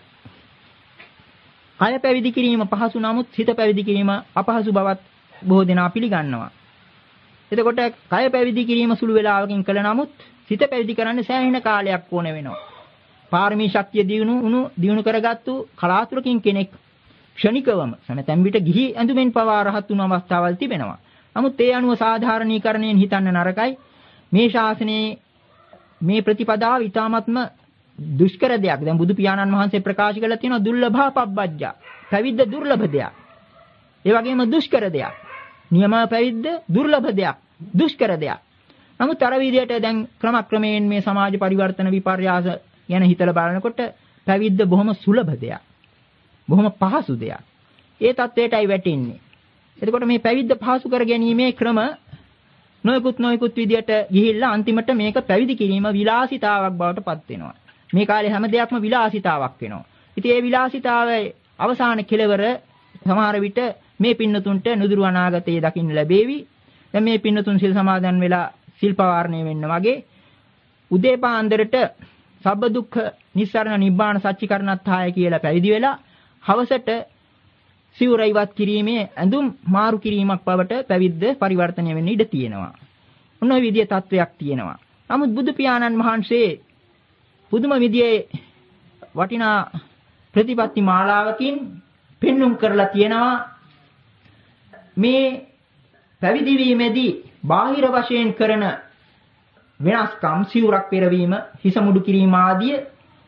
කය පැවිදි කිරීම පහසු නමුත් හිත පැවිදි කිරීම අපහසු බවත් බොහෝ දෙනා පිළිගන්නවා. එතකොට කය පැවිදි කිරීම සුළු වේලාවකින් කළ නමුත් හිත පැවිදි කරන්න සෑහෙන කාලයක් ඕන වෙනවා. පාරමී ශක්තිය දිනු උණු දිනු කරගත්තු කලාතුරකින් කෙනෙක් ක්ෂණිකවම සමතැන් විට ගිහි ඇඳුමෙන් පවා රහත් වුණු අවස්ථාවල් තිබෙනවා. නමුත් ඒ අනුව සාධාරණීකරණයෙන් හිතන්න නරකයි. මේ ශාසනයේ මේ ප්‍රතිපදාව ඊ타ත්ම දුෂ්කර දෙයක්. දැන් බුදු පියාණන් වහන්සේ ප්‍රකාශ කළා තියෙනවා දුර්ලභා පබ්බජ්ජා. පැවිද්ද දුර්ලභ දෙයක්. ඒ වගේම දුෂ්කර දෙයක්. නියම පැවිද්ද දුර්ලභ දෙයක්, දුෂ්කර දෙයක්. නමුත් අර විදියට දැන් ක්‍රමක්‍රමයෙන් මේ සමාජ පරිවර්තන විපර්යාස ගැන හිතලා බලනකොට පැවිද්ද බොහොම සුලභ දෙයක්. බොහොම පහසු දෙයක්. ඒ தത്വයටයි වැටෙන්නේ. එතකොට මේ පැවිද්ද පහසු කර ගැනීමේ ක්‍රම නොයෙකුත් නොයෙකුත් විදියට ගිහිල්ලා අන්තිමට මේක පැවිදි කිරීම විලාසිතාවක් බවට පත් වෙනවා. මේ කාලේ හැම දෙයක්ම විලාසිතාවක් වෙනවා. ඉතින් ඒ විලාසිතාවේ අවසාන කෙලවර සමහර විට මේ පින්නතුන්ට නුදුරු අනාගතයේ දකින්න ලැබේවි. දැන් මේ පින්නතුන් සිල් සමාදන් වෙලා සිල් පවාරණය වෙන්න වගේ උදේ පාන්දරට සබ්බ දුක්ඛ නිස්සාරණ නිබ්බාන සච්චිකරණත්ථාය කියලා පැවිදි වෙලා හවසට සිවුර ඉවත් කිරීමේ ඇඳුම් මාරු කිරීමක් බවට පැවිද්ද පරිවර්තනය වෙන්න ඉඩ තියෙනවා. මොන විදිය තත්වයක් තියෙනවා. නමුත් බුදු පියාණන් වහන්සේ පුදුම විදියේ වටිනා ප්‍රතිපත්ති මාලාවකින් පෙන්눔 කරලා තියෙනවා මේ පැවිදි වීමේදී බාහිර වශයෙන් කරන වෙනස්කම්, සිවුරක් පෙරවීම, හිස මුඩු කිරීම ආදිය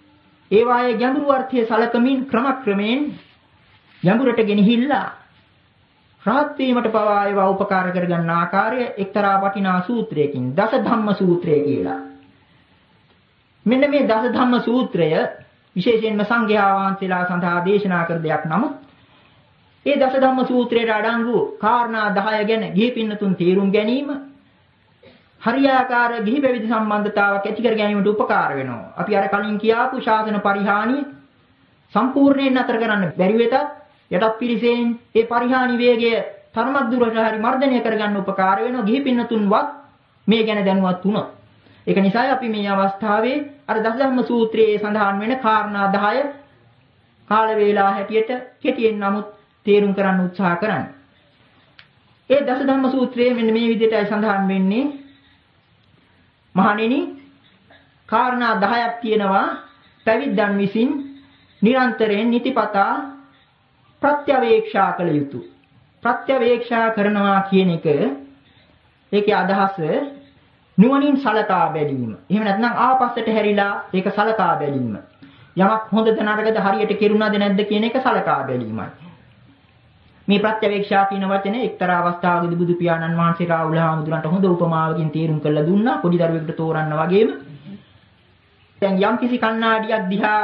ඒ වායේ ගැඹුරු අර්ථය සලකමින් ක්‍රමක්‍රමයෙන් ගැඹුරට ගෙනහිල්ලා රහත් වීමට පවා ඒවා උපකාර කරගන්න ආකාරය එක්තරා වටිනා සූත්‍රයකින් දස ධම්ම සූත්‍රය කියලා. මෙන්න මේ දස ධම්ම සූත්‍රය විශේෂයෙන්ම සංඝයා වහන්සේලා සඳහා දේශනා කර දෙයක්. නමුත් ඒ දස ධම්ම සූත්‍රයට අඩංගු කාරණා දහය ගැන ගිහි පින්නතුන් තේරුම් ගැනීම හරියාකාර ගිහි පැවිදි සම්බන්ධතාවක් ඇති කර ගැනීමට උපකාර වෙනවා. අපි අර කලින් කියාපු ශාසන පරිහානිය සම්පූර්ණයෙන් නතර කරන්න බැරි වෙතත් යටත් පිළිසෙන් ඒ පරිහානි වේගය තරමක් දුරට හරි මර්ධනය කරගන්න උපකාර වෙනවා ගිහි පින්නතුන්වත් මේ ගැන දැනුවත් වුණොත්. ඒක නිසායි අපි මේ අවස්ථාවේ අර දසධම්ම සූත්‍රයේ සඳහන් වෙන කාරණා දහය කාල වේලා හැටියට කෙටියෙන් නමුත් තේරුම් කරන්න උත්සාහ කරන්නේ. ඒ දසධම්ම සූත්‍රයේ මෙන්න මේ විදිහටයි සඳහන් වෙන්නේ. මහණෙනි, කාරණා දහයක් තියෙනවා පැවිද්දන් විසින් නිරන්තරයෙන් නිතිපතා ප්‍රත්‍යවේක්ෂා කළ යුතු. ප්‍රත්‍යවේක්ෂා කරනවා කියන එක ඒකේ අදහස නුවණින් සලකා බැලීම. එහෙම නැත්නම් ආපස්සට හැරිලා ඒක සලකා බැලීම. යමක් හොඳද නරකද හරියට කෙරුණාද නැද්ද කියන එක සලකා බැලීමයි. මේ ප්‍රත්‍යවේක්ෂා කියන වචනේ එක්තරා අවස්ථාවකදී බුදු පියාණන් වහන්සේ රාහුල හාමුදුරන්ට හොඳ උපමාවකින් තේරුම් කරලා දුන්නා. පොඩි දරුවෙකුට තෝරන්න වගේම. දැන් යම්කිසි කණ්ණාඩියක් දිහා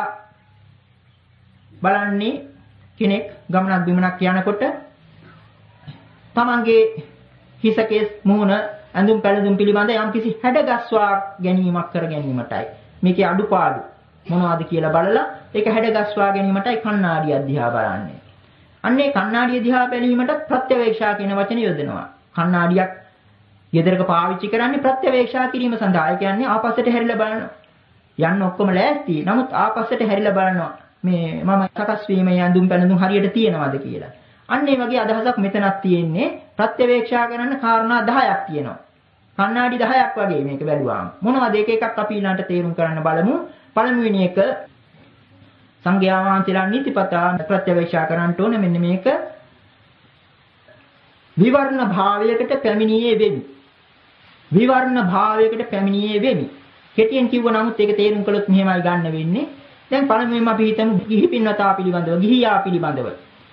බලන්නේ කෙනෙක් ගමනක් බිමනක් යනකොට තමන්ගේ හිස කෙස් මුහුණ ඇඳුම් පැළඳුම් පිළිබඳ යම්කිසි හැඩගස්වා ගැනීමක් කර ගැනීමටයි මේකේ අඩුපාඩු මොනවද කියලා බලලා ඒක හැඩගස්වා ගැනීමටයි කණ්ණාඩිය දිහා බලන්නේ. අන්නේ කණ්ණාඩිය දිහා බැලීමට ප්‍රත්‍යවේක්ෂා කියන වචනේ යොදනවා. කණ්ණාඩියක් යෙදරක පාවිච්චි කරන්නේ ප්‍රත්‍යවේක්ෂා කිරීම සඳහා. ඒ කියන්නේ ආපස්සට හැරිලා බලනවා. යන්න ඔක්කොම ලෑස්ති. නමුත් ආපස්සට හැරිලා බලනවා. මේ මම සකස් වීමේ ඇඳුම් පැළඳුම් හරියට තියෙනවද කියලා. අන්න ඒ වගේ අදහසක් මෙතනක් තියෙන්නේ. ප්‍රත්‍යවේක්ෂා කරන්න කාරණා දහයක් තියෙනවා. කණ්ණාඩි දහයක් වගේ මේක බැලුවාම. මොනවද එක එකක් අපි ඊළඟට තේරුම් කරන්න බලමු. පළමුවෙනි එක සංඝයා වහන්සේලා නිතිපතා ප්‍රත්‍යවේක්ෂා කරන්න ඕනේ මෙන්න මේක විවර්ණ භාවයකට පැමිණියේ වෙමි. විවර්ණ භාවයකට පැමිණියේ වෙමි. කෙටියෙන් කිව්ව නමුත් ඒක තේරුම් කළොත් මෙහෙමයි ගන්න වෙන්නේ. දැන් පළමුවෙන්ම අපි හිතමු ගිහි පින්වතා පිළිබඳව, ගිහියා පිළිබඳව.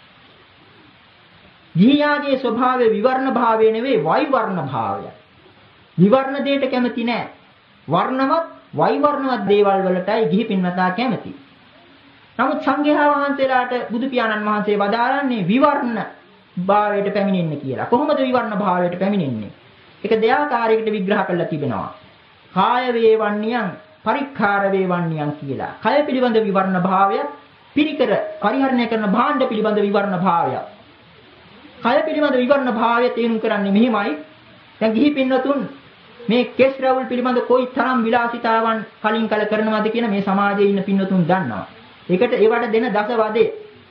ගිහියාගේ ස්වභාවය විවර්ණ භාවය නෙවෙයි වෛවර්ණ භාවය. විවර්ණ දෙයට කැමති නෑ. වර්ණවත් වෛවර්ණවත් දේවල් වලටයි ගිහි පින්වතා කැමති. නමුත් සංඝයා වහන්සේලාට බුදු පියාණන් වහන්සේ වදාරන්නේ විවර්ණ භාවයට පැමිණෙන්න කියලා. කොහොමද විවර්ණ භාවයට පැමිණෙන්නේ? ඒක දෙආකාරයකට විග්‍රහ කරලා තිබෙනවා. කාය වේවන්නියං පරික්ඛාර වේවන්නියං කියලා. කය පිළිබඳ විවර්ණ භාවය, පිරිකර පරිහරණය කරන භාණ්ඩ පිළිබඳ විවර්ණ භාවය. කය පිළිබඳ විවර්ණ භාවය තේරුම් කරන්නේ මෙහිමයි. දැන් ගිහි පින්වතුන් මේ කෙස් රැවුල් පිළිබඳ කොයි තරම් විලාසිතාවන් කලින් කල කරනවද කියන මේ සමාජයේ ඉන්න පින්වතුන් දන්නවා. ඒකට ඒවට දෙන දස වදේ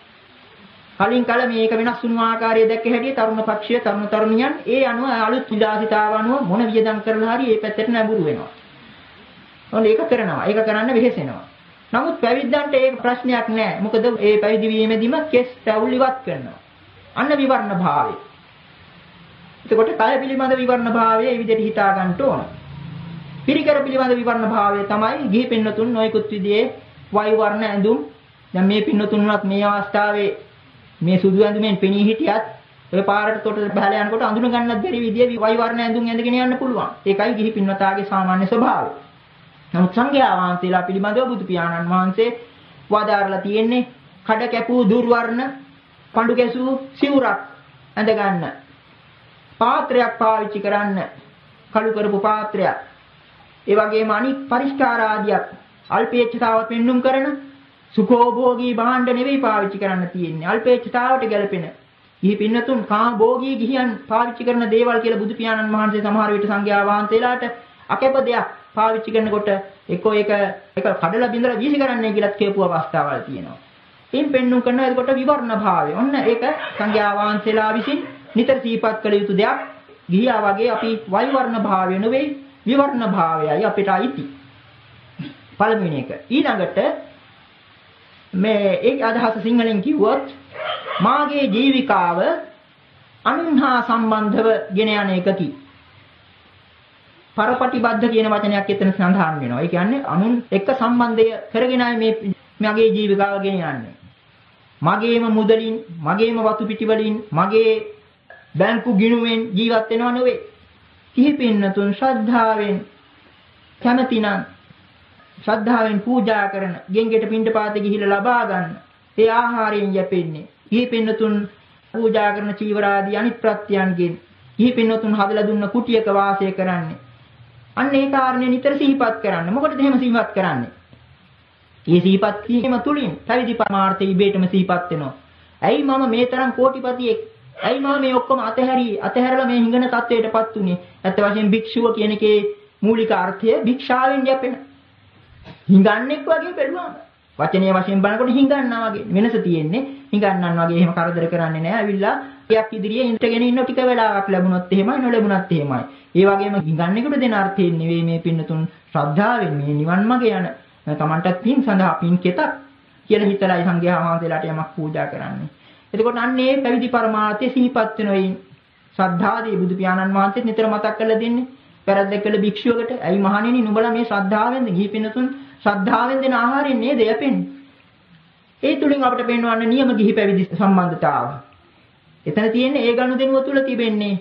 කලින් කල මේක වෙනස් වුණු ආකාරය දැක්ක හැටි තරුණ පක්ෂය තරුණ තරුණියන් ඒ අනුව අලුත් විලාසිතාව අනුව මොන වියදම් කරලා හරි ඒ පැත්තට නැඹුරු වෙනවා. ඔන්න ඒක කරනවා. ඒක කරන්න වෙහෙසෙනවා. නමුත් පැවිද්දන්ට ඒක ප්‍රශ්නයක් නෑ. මොකද ඒ පැවිදි වීමෙදිම කෙස් රැවුල් ඉවත් කරනවා. අන්න විවර්ණ භාවය. එතකොට කය පිළිබඳ විවර්ණ භාවය මේ විදිහට හිතා ගන්න ඕන. පිරිකර පිළිබඳ විවර්ණ භාවය තමයි ගිහි පින්නතුන් නොයෙකුත් විදිහේ වයි වර්ණ ඇඳුම්. දැන් මේ පින්නතුන්වත් මේ අවස්ථාවේ මේ සුදු ඇඳුමෙන් පෙනී හිටියත් ඔය පාරට තොට බහලා යනකොට අඳුන ගන්නත් බැරි විදිහේ වයි වර්ණ ඇඳුම් ඇඳගෙන යන්න පුළුවන්. ඒකයි ගිහි පින්නතාගේ සාමාන්‍ය ස්වභාවය. නමුත් සංඝයා වහන්සේලා පිළිබඳව බුදු පියාණන් වහන්සේ වදාරලා තියෙන්නේ කඩ කැපූ දුර්වර්ණ පඳු කැසූ සිවුරක් ඇඳ ගන්න. පාත්‍රයක් පාවිච්චි කරන්න. කළු කරපු පාත්‍රයක්. ඒ වගේම අනිත් පරිස්කාර ආදියක් අල්පේච්ඡතාව පෙන්눔 කරන සුඛෝභෝගී භාණ්ඩ නෙවෙයි පාවිච්චි කරන්න තියෙන්නේ. අල්පේච්ඡතාවට ගැලපෙන. ගිහි පින්නතුන් කාම භෝගී ගිහියන් පාවිච්චි කරන දේවල් කියලා බුදු පියාණන් වහන්සේ සමහර විට සංඝයා වහන්සේලාට අකැප දෙයක් පාවිච්චි කරනකොට එක්කෝ ඒක ඒක කඩලා බිඳලා වීසි කරන්නයි කියලාත් කියපු අවස්ථාවල් තියෙනවා. ඉන් පෙන්눔 කරන එතකොට විවර්ණ භාවය. ඔන්න ඒක සංඝයා වහන්සේලා විසින් නිතර සිහිපත් කළ යුතු දෙයක්. ගිහියා වගේ අපි වෛවර්ණ භාවය නෙවෙයි විවර්ණ භාවයයි අපිට අයිති. පළවෙනි එක. ඊළඟට මේ ඒක අදහස සිංහලෙන් කිව්වොත් මාගේ ජීවිකාව අනුන්හා සම්බන්ධව ගෙන යන එකකි. පරපටිබද්ධ කියන වචනයක් එතන සඳහන් වෙනවා. ඒ කියන්නේ අනුන් එක්ක සම්බන්ධය කරගෙනයි මේ මගේ ජීවිකාව ගෙන යන්නේ. මගේම මුදලින්, මගේම වතු පිටි වලින්, මගේ බැංකු ගිණුමෙන් ජීවත් වෙනව නෙවෙයි. කිහි පින්නතුන් ශ්‍රද්ධාවෙන් කැමැතිනම් ශ්‍රද්ධාවෙන් පූජා කරන, ගෙන්ගෙට පිණ්ඩපාතේ ගිහිල්ලා ලබා ගන්න. ඒ ආහාරයෙන් යැපෙන්නේ. කිහි පින්නතුන් පූජා කරන චීවරාදී අනිත් ප්‍රත්‍යයන්ගෙන් කිහි පින්නතුන් හදලා දුන්න කුටියක වාසය කරන්නේ. අන්න ඒ කාරණේ නිතර සිහිපත් කරන්න. මොකටද එහෙම සිහිපත් කරන්නේ? මේ සිහිපත් කිරීම තුලින් පැවිදි පරමාර්ථය ඉබේටම සිහිපත් වෙනවා. ඇයි මම මේ තරම් කෝටිපතියෙක්? ඇයි මම මේ ඔක්කොම අතහැරි අතහැරලා මේ හිඟන තත්වයටපත් උනේ? ඇත්ත වශයෙන් භික්ෂුව කියන එකේ මූලික අර්ථය භික්ෂාවෙන් යැපෙන. හිඟන්නෙක් වගේ බැලුවාම වචනීය වශයෙන් බලනකොට හිඟන්නා වගේ වෙනස තියෙන්නේ. හිඟන්නන් වගේ එහෙම කරදර කරන්නේ නැහැ. ඇවිල්ලා ටිකක් ඉදිරියේ ඉඳගෙන ඉන්න ටික වෙලාවක් ලැබුණොත් එහෙමයි, නොලැබුණත් එහෙමයි. ඒ වගේම හිඟන්නෙකුට දෙන අර්ථය නෙවෙයි මේ පින්නතුන් ශ්‍රද්ධාවෙන් මේ නිවන් මඟ යන තමන්ටත් පින් සඳහා පින් කෙතක් කියලා හිතලායි සංඝයා වහන්සේලාට යමක් පූජා කරන්නේ. එතකොට අන්නේ පැවිදි පරමාර්ථය සිහිපත් වෙනොයින් ශ්‍රද්ධාදී බුදු පියාණන් වහන්සේත් නිතර මතක් කරලා දෙන්නේ. පැරද්දක් කළ භික්ෂුවකට ඇයි මහණෙනි නුඹලා මේ ශ්‍රද්ධාවෙන්ද ගිහි පින්නතුන් ශ්‍රද්ධාවෙන් දෙන ආහාරයෙන් නේද යැපෙන්නේ? ඒ තුලින් අපිට පේනවන්න නියම ගිහි පැවිදි සම්බන්ධතාව. එතන තියෙන්නේ ඒ ගනුදෙනුව තුල තිබෙන්නේ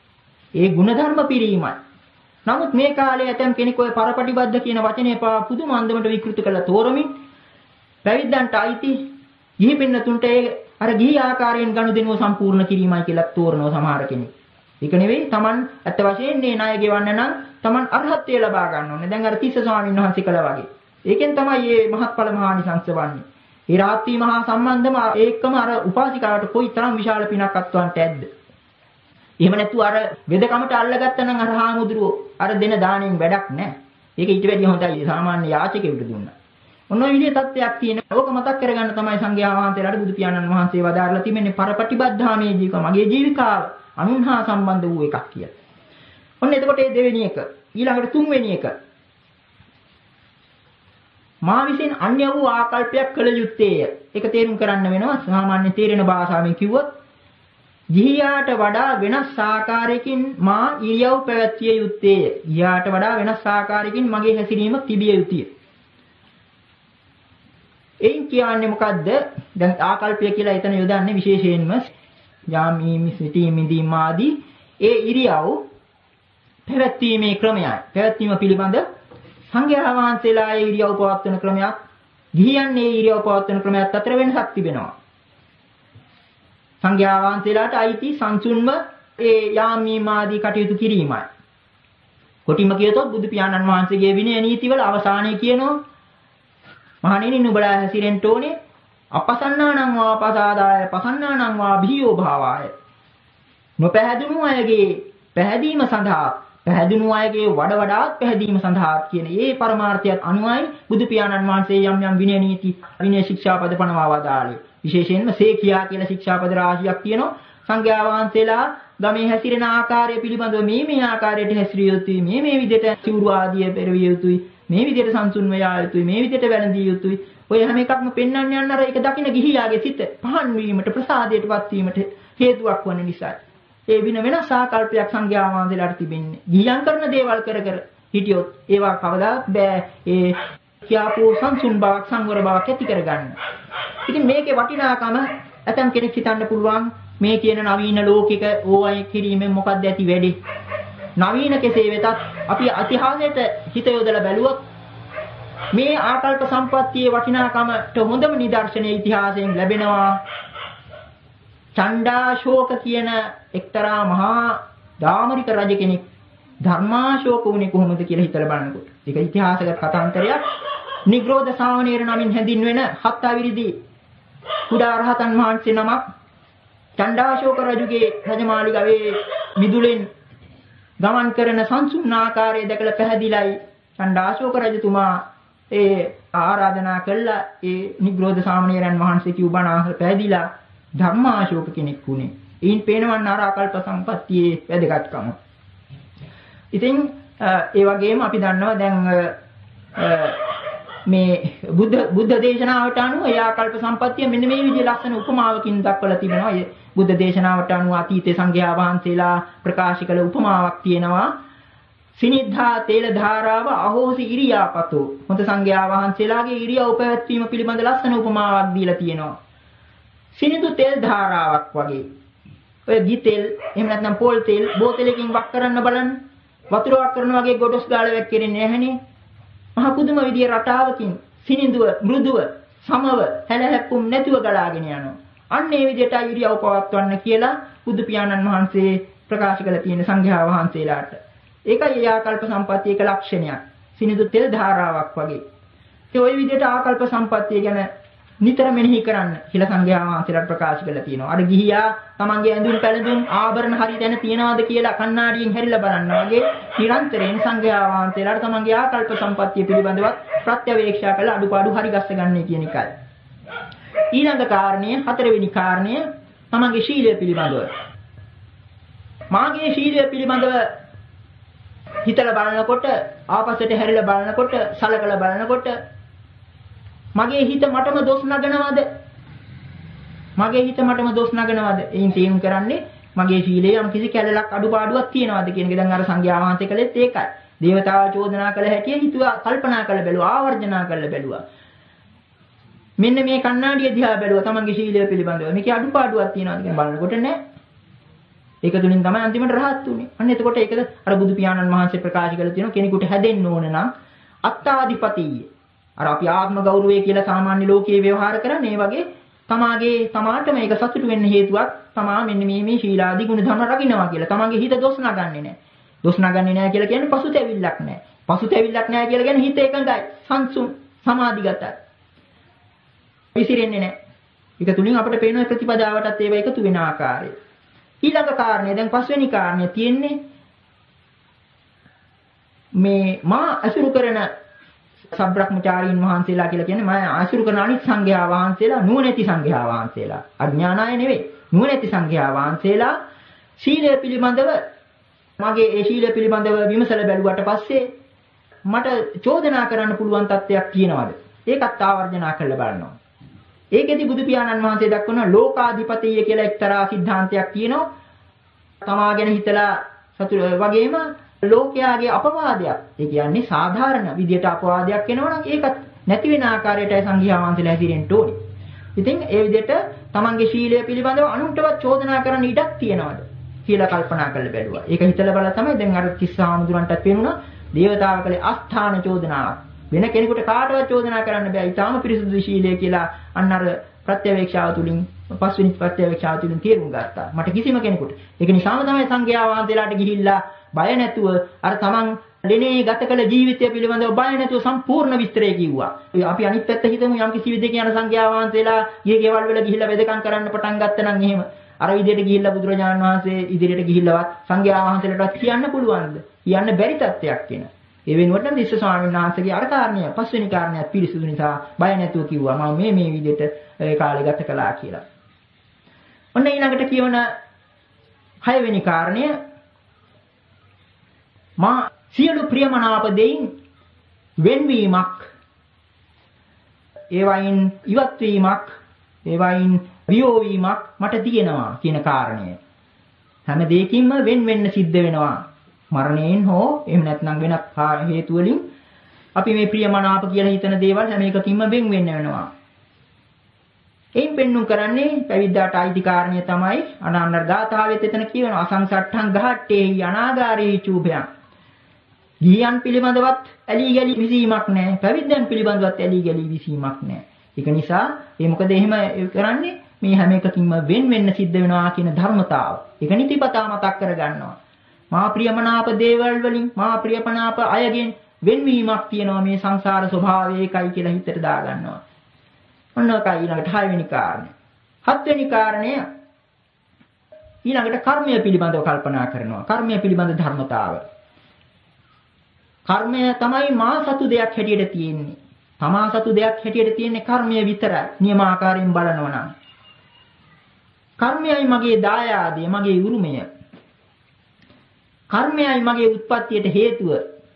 ඒ ಗುಣධර්ම පිරීමයි. නමුත් මේ කාලේ ඇතම් කෙනෙක් ඔය පරපටිබද්ධ කියන වචනේ පා පුදුම අන්දමට විකෘති කරලා තෝරමින් පැවිද්දන්ට අයිති ගිහි පින්නතුන්ට ඒ අර ගිහි ආකාරයෙන් ගනුදෙනුව සම්පූර්ණ කිරීමයි කියලා තෝරනවා සමහර කෙනෙක්. ඒක නෙවෙයි Taman ඇත්ත වශයෙන් මේ ණය ගෙවන්න නම් Taman අරහත්ත්වය ලබා ගන්න ඕනේ. දැන් අර තිස්ස ස්වාමීන් වහන්සේ කළා වගේ. ඒකෙන් තමයි මේ මහත්ඵල මහානිසංස වන්නේ. ඒ රාත්‍රී මහා සම්බන්ධම ඒකම අර උපාසිකාවට කොයි තරම් විශාල පිනක් අත්වන්ට ඇද්ද? එහෙම නැතු අර වෙදකමට අල්ලගත්තා නම් අර හාමුදුරුවෝ අර දෙන දාණයෙන් වැඩක් නැහැ. ඒක ඊට වැඩිය හොඳයි සාමාන්‍ය යාචකයෙකුට දුන්නා. ඔන්න ඔය විදිහේ තත්ත්වයක් තියෙන. ඕක මතක් කරගන්න තමයි සංඝයා වහන්සේලාට බුදු පියාණන් වහන්සේ වදාarලා තිබෙන්නේ පරපටිබද්ධාමේ ජීවික මගේ ජීවිකාව අනුන්හා සම්බන්ධ වූ එකක් කියලා. ඔන්න එතකොට මේ දෙවෙනි එක. ඊළඟට තුන්වෙනි එක. මා විසින් අන්‍ය වූ ආකල්පයක් කළ යුත්තේය. ඒක තේරුම් කරන්න වෙනවා. සාමාන්‍ය තේරෙන භාෂාවෙන් කිව්වොත් ගිහියාට වඩා වෙනස් ආකාරයකින් මා ඉරියව් පැවැත්විය යුත්තේය. ගිහියාට වඩා වෙනස් ආකාරයකින් මගේ හැසිරීම තිබිය යුතුය. එයින් කියන්නේ මොකද්ද? දැන් ආකල්පය කියලා එතන යොදන්නේ විශේෂයෙන්ම යාමී සිටීම මිදීම ආදී ඒ ඉරියව් පැවැත්වීමේ ක්‍රමයයි. පැවැත්වීම පිළිබඳ සංඝයා වහන්සේලා ඒ ඉරියව් පවත්වන ක්‍රමයක්, ගිහියන් ඒ ඉරියව් පවත්වන ක්‍රමයක් අතර වෙනසක් තිබෙනවා. සංඝයා වහන්සේලාට අයිති සංසුන්ව ඒ යාමී මාදී කටයුතු කිරීමයි. කොටිම කියතොත් බුදු පියාණන් වහන්සේගේ විනය නීතිවල අවසානයේ කියනවා මහණෙනි නුඹලා හැසිරෙන්න ඕනේ අපසන්නානං වා පසාදාය පසන්නානං වා බිහියෝ භාවාය. නොපැහැදුණු අයගේ පැහැදීම සඳහා පැහැදුණු අයගේ වඩ වඩාත් පැහැදීම සඳහා කියන ඒ පරමාර්ථයත් අනුවයි බුදු පියාණන් වහන්සේ යම් යම් විනය නීති විනය ශික්ෂාපද පනවා වදාළේ. විශේෂයෙන්ම සේකියා කියලා ශික්ෂාපද රාශියක් තියෙනවා. සංඝයා වහන්සේලා ගමේ හැසිරෙන ආකාරය පිළිබඳව මේ මේ ආකාරයට හැසිරිය යුතුයි, මේ මේ විදිහට සිවුරු ආදිය පෙරවිය යුතුයි, මේ විදිහට සංසුන්ව යා යුතුයි, මේ විදිහට වැළඳිය යුතුයි. ඔය හැම එකක්ම පෙන්වන්න යන අර ඒක දකින්න ගිහියාගේ සිත පහන් වීමට ප්‍රසාදයටපත් වීමට හේතුවක් වන නිසා ඒ වින වෙනස් ආකල්පයක් සංඝයා වහන්සේලාට තිබෙන්නේ. ගිහියන් කරන දේවල් කර කර හිටියොත් ඒවා කවදාත් බෑ ඒ කියාපෝ සංසුන් බවක් සංවර බවක් ඇති කරගන්න. ඉතින් මේකේ වටිනාකම ඇතම් කෙනෙක් හිතන්න පුළුවන් මේ කියන නවීන ලෝකික ඕවයි කිරීමෙන් මොකක්ද ඇති වෙන්නේ? නවීන කෙසේ වෙතත් අපි ඉතිහාසයට හිත යොදලා බැලුවොත් මේ ආකල්ප සම්පත්තියේ වටිනාකමට හොඳම නිදර්ශනය ඉතිහාසයෙන් ලැබෙනවා. චණ්ඩාශෝක කියන එක්තරා මහා දාමරික රජ කෙනෙක් ධර්මාශෝක වුණේ කොහොමද කියලා හිතලා බලනකොට ඒක ඉතිහාසගත කතාන්තරයක්. නිග්‍රෝධ සාමණේර නමින් හැඳින්වෙන හත් අවිරිදි කුඩා රහතන් වහන්සේ නමක් චණ්ඩාශෝක රජුගේ රජමාලිගාවේ මිදුලෙන් ගමන් කරන සංසුන් ආකාරය දැකලා පැහැදිලයි චණ්ඩාශෝක රජතුමා ඒ ආරාධනා කළා ඒ නිග්‍රෝධ සාමණේරයන් වහන්සේ කිව් බණ අහලා පැහැදිලා ධර්මාශෝක කෙනෙක් වුණේ. ඊයින් පේනවන්න අර ආකල්ප සම්පත්තියේ වැදගත්කම. ඉතින් ඒ වගේම අපි දන්නවා දැන් මේ බුද්ධ බුද්ධ දේශනාවට අනුව ඒ ආකල්ප සම්පත්තිය මෙන්න මේ විදිහේ ලස්සන උපමාවකින් දක්වලා තිබෙනවා. ඒ බුද්ධ දේශනාවට අනුව අතීතයේ සංඝයා වහන්සේලා ප්‍රකාශ කළ උපමාවක් තියෙනවා. සිනිද්ධා තේල ධාරාව අහෝසි ඉරියාපතෝ. හොඳ සංඝයා වහන්සේලාගේ ඉරියව් පැවැත්වීම පිළිබඳ ලස්සන උපමාවක් දීලා තියෙනවා. සිනිඳු තෙල් ධාරාවක් වගේ. ඔය ගී තෙල් එහෙම නැත්නම් පොල් තෙල් බෝතලයකින් වක් කරන්න බලන්න. වතුර වක් කරන වගේ ගොඩොස් ගාලා වැක්කෙන්නේ නැහනේ. මහ පුදුම විදිය රටාවකින් සිනිඳුව මෘදුව සමව හැලහැප්පුම් නැතුව ගලාගෙන යනවා. අන්න ඒ විදිහට ඉරියව් පවත්වන්න කියලා බුදු පියාණන් වහන්සේ ප්‍රකාශ කළ තියෙන සංඝයා වහන්සේලාට. ඒකයි ආකල්ප සම්පත්තිය එක ලක්ෂණයක්. සිනිඳු තෙල් ධාරාවක් වගේ. ඒ ওই විදිහට ආකල්ප සම්පත්තිය ගැන නිතර මෙනෙහි කරන්න කියලා සංඝයා වහන්සේලාට ප්‍රකාශ කරලා තියෙනවා. අර ගිහියා තමන්ගේ ඇඳුම් පැළඳුම් ආභරණ හරි දැන තියනවාද කියලා කණ්ණාඩියෙන් හැරිලා බලනවා වගේ නිරන්තරයෙන් සංඝයා වහන්සේලාට තමන්ගේ ආකල්ප සම්පත්තිය පිළිබඳව ප්‍රත්‍යවේක්ෂා කරලා අඩුපාඩු හරි ගස්ස ගන්න කියන එකයි. ඊළඟ කාරණය හතරවෙනි කාරණය තමන්ගේ ශීලය පිළිබඳව. මාගේ ශීලය පිළිබඳව හිතලා බලනකොට ආපස්සට හැරිලා බලනකොට සලකලා බලනකොට මගේ හිත මටම දොස් නගනවද? මගේ හිත මටම දොස් නගනවද? එයින් තේරුම් කරන්නේ මගේ ශීලයේ යම් කිසි කැලලක් අඩුපාඩුවක් තියෙනවද කියන එක. දැන් අර සංඝයා වහන්සේ කළෙත් ඒකයි. දේවතාවා චෝදනා කළ හැටි හිතුවා, කල්පනා කරලා බැලුවා, ආවර්ජනා කරලා බැලුවා. මෙන්න මේ කණ්ණාඩිය දිහා බැලුවා තමන්ගේ ශීලය පිළිබඳව. මේකේ අඩුපාඩුවක් තියෙනවද කියන බලනකොට නෑ. ඒක තුලින් තමයි අන්තිමට රහත් උනේ. අන්න එතකොට ඒකද අර බුදු පියාණන් වහන්සේ ප්‍රකාශ කරලා තියෙනවා කෙනෙකුට හැදෙන්න ඕන නම් අත්තාදිපතීය. අර අපි ආත්ම ගෞරවය කියලා සාමාන්‍ය ලෝකයේ ව්‍යවහාර කරන්නේ ඒ වගේ තමාගේ තමාට මේක සතුටු වෙන්න හේතුවක් තමා මෙන්න මේ මේ ශීලාදී ගුණ ධර්ම රකින්නවා කියලා. තමාගේ හිත දොස් නගන්නේ නැහැ. දොස් නගන්නේ නැහැ කියලා කියන්නේ පසුතැවිල්ලක් නැහැ. පසුතැවිල්ලක් නැහැ කියලා කියන්නේ හිත එකඟයි, සංසුන්, සමාධිගතයි. විසිරෙන්නේ නැහැ. ඒක තුලින් අපිට පේන ප්‍රතිපදාවටත් ඒව එකතු වෙන ආකාරය. ඊළඟ කාරණය දැන් පස්වෙනි කාරණය තියෙන්නේ මේ මා අසුරු කරන සබ්‍රක්‍මචාරීන් වහන්සේලා කියලා කියන්නේ මම අසුරු කරන අනිත් සංඝයා වහන්සේලා නුවණැති සංඝයා වහන්සේලා. අඥානාය නෙවෙයි. නුවණැති සංඝයා වහන්සේලා සීලය පිළිබඳව මගේ ඒ සීලය පිළිබඳව විමසලා බැලුවට පස්සේ මට චෝදනා කරන්න පුළුවන් තත්ත්වයක් තියෙනවද? ඒකත් ආවර්ජනා කරලා බලනවා. ඒකෙදි බුදු පියාණන් වහන්සේ දක්වන ලෝකාධිපතිය කියලා එක්තරා સિદ્ધාන්තයක් තියෙනවා. තමා ගැන හිතලා සතුට වගේම ලෝකයාගේ අපවාදයක්. ඒ කියන්නේ සාධාරණ විදියට අපවාදයක් එනවනම් ඒකත් නැති වෙන ආකාරයටයි සංඝයා වහන්සේලා හැසිරෙන්න ඕනේ. ඉතින් ඒ විදිහට තමන්ගේ ශීලය පිළිබඳව අනුන්ටවත් චෝදනා කරන්න ඉඩක් තියනවද කියලා කල්පනා කරලා බැලුවා. ඒක හිතලා බලලා තමයි දැන් අර කිස්සාමුදුරන්ටත් පේනුණා දේවතාවකලේ අස්ථාන චෝදනාවක්. වෙන කෙනෙකුට කාටවත් චෝදනා කරන්න බෑ. ඊටාම පිරිසුදු ශීලය කියලා අන්න අර ප්‍රත්‍යවේක්ෂාව තුලින් පස්වෙනි ප්‍රත්‍යවේක්ෂාව තුලින් තේරුම් ගත්තා. මට කිසිම කෙනෙකුට. ඒක නිසාම තමයි සංඝයා වහන්සේලාට ගිහිල්ලා බය නැතුව අර තමන් ලෙනේ ගත කළ ජීවිතය පිළිබඳව බය නැතුව සම්පූර්ණ විස්තරය කිව්වා. අපි අනිත් පැත්ත හිතමු යම් කිසි විදිහක යන සංඝයා වහන්සේලා ගිහි ගෙවල් වල ගිහිල්ලා වෙදකම් කරන්න පටන් ගත්තා නම් එහෙම අර විදිහට ගිහිල්ලා බුදුරජාණන් වහන්සේ ඉදිරියට ගිහිල්ලවත් සංඝයා වහන්සේලාට කියන්න පුළුවන්ද? කියන්න බැරි තත්ත්වයක් වෙන. ඒ වෙනුවට දිස්ස ස්වාමීන් වහන්සේගේ අර කාරණය පස්වෙනි කාරණයක් පිරිසුදු නිසා බය නැතුව කිව්වා මම මේ මේ විදිහට ඒ කාලේ ගත කළා කියලා. ඔන්න ඊළඟට කියවන හයවෙනි කාරණය මා සියලු ප්‍රියමනාප දෙයින් වෙන්වීමක් ඒවයින් ඉවත් වීමක් ඒවයින් වියෝ වීමක් මට තියෙනවා කියන කාරණය. හැම දෙයකින්ම වෙන් වෙන්න සිද්ධ වෙනවා. මරණයෙන් හෝ එහෙම නැත්නම් වෙනත් හේතු වලින් අපි මේ ප්‍රියමනාප කියලා හිතන දේවල් හැම එකකින්ම වෙන් වෙන්න වෙනවා. එයින් පෙන්눔 කරන්නේ පැවිද්දාට අයිති කාරණය තමයි අනාන්නර ගාථාවෙත් එතන කියනවා අසංසට්ඨං ගහට්ටේහි අනාගාරේ චූභයන්. ගියන් පිළිබඳවත් ඇලී ගලී විසීමක් නැහැ. පැවිද්දන් පිළිබඳවත් ඇලී ගලී විසීමක් නැහැ. ඒක නිසා මේ මොකද එහෙම කරන්නේ මේ හැම එකකින්ම වෙන් වෙන්න සිද්ධ වෙනවා කියන ධර්මතාව. ඒක නිතිපතා මතක් කරගන්නවා. මා ප්‍රියමනාප දේවල් වලින් මා ප්‍රියමනාප අයගෙන් වෙන්වීමක් තියෙනවා මේ සංසාර ස්වභාවය ඒකයි කියලා හිතට දාගන්නවා. ඔන්න ඔකයි ඊළඟට හයවෙනි කාරණය. හත්වෙනි කාරණය ඊළඟට කර්මය පිළිබඳව කල්පනා කරනවා. කර්මය පිළිබඳ ධර්මතාව. කර්මය තමයි මා සතු දෙයක් හැටියට තියෙන්නේ. තමා සතු දෙයක් හැටියට තියෙන්නේ කර්මය විතරයි. නියමාකාරයෙන් බලනවා නම්. කර්මයයි මගේ දායාදය, මගේ උරුමය. කර්මයයි මගේ උත්පත්තියට හේතුව.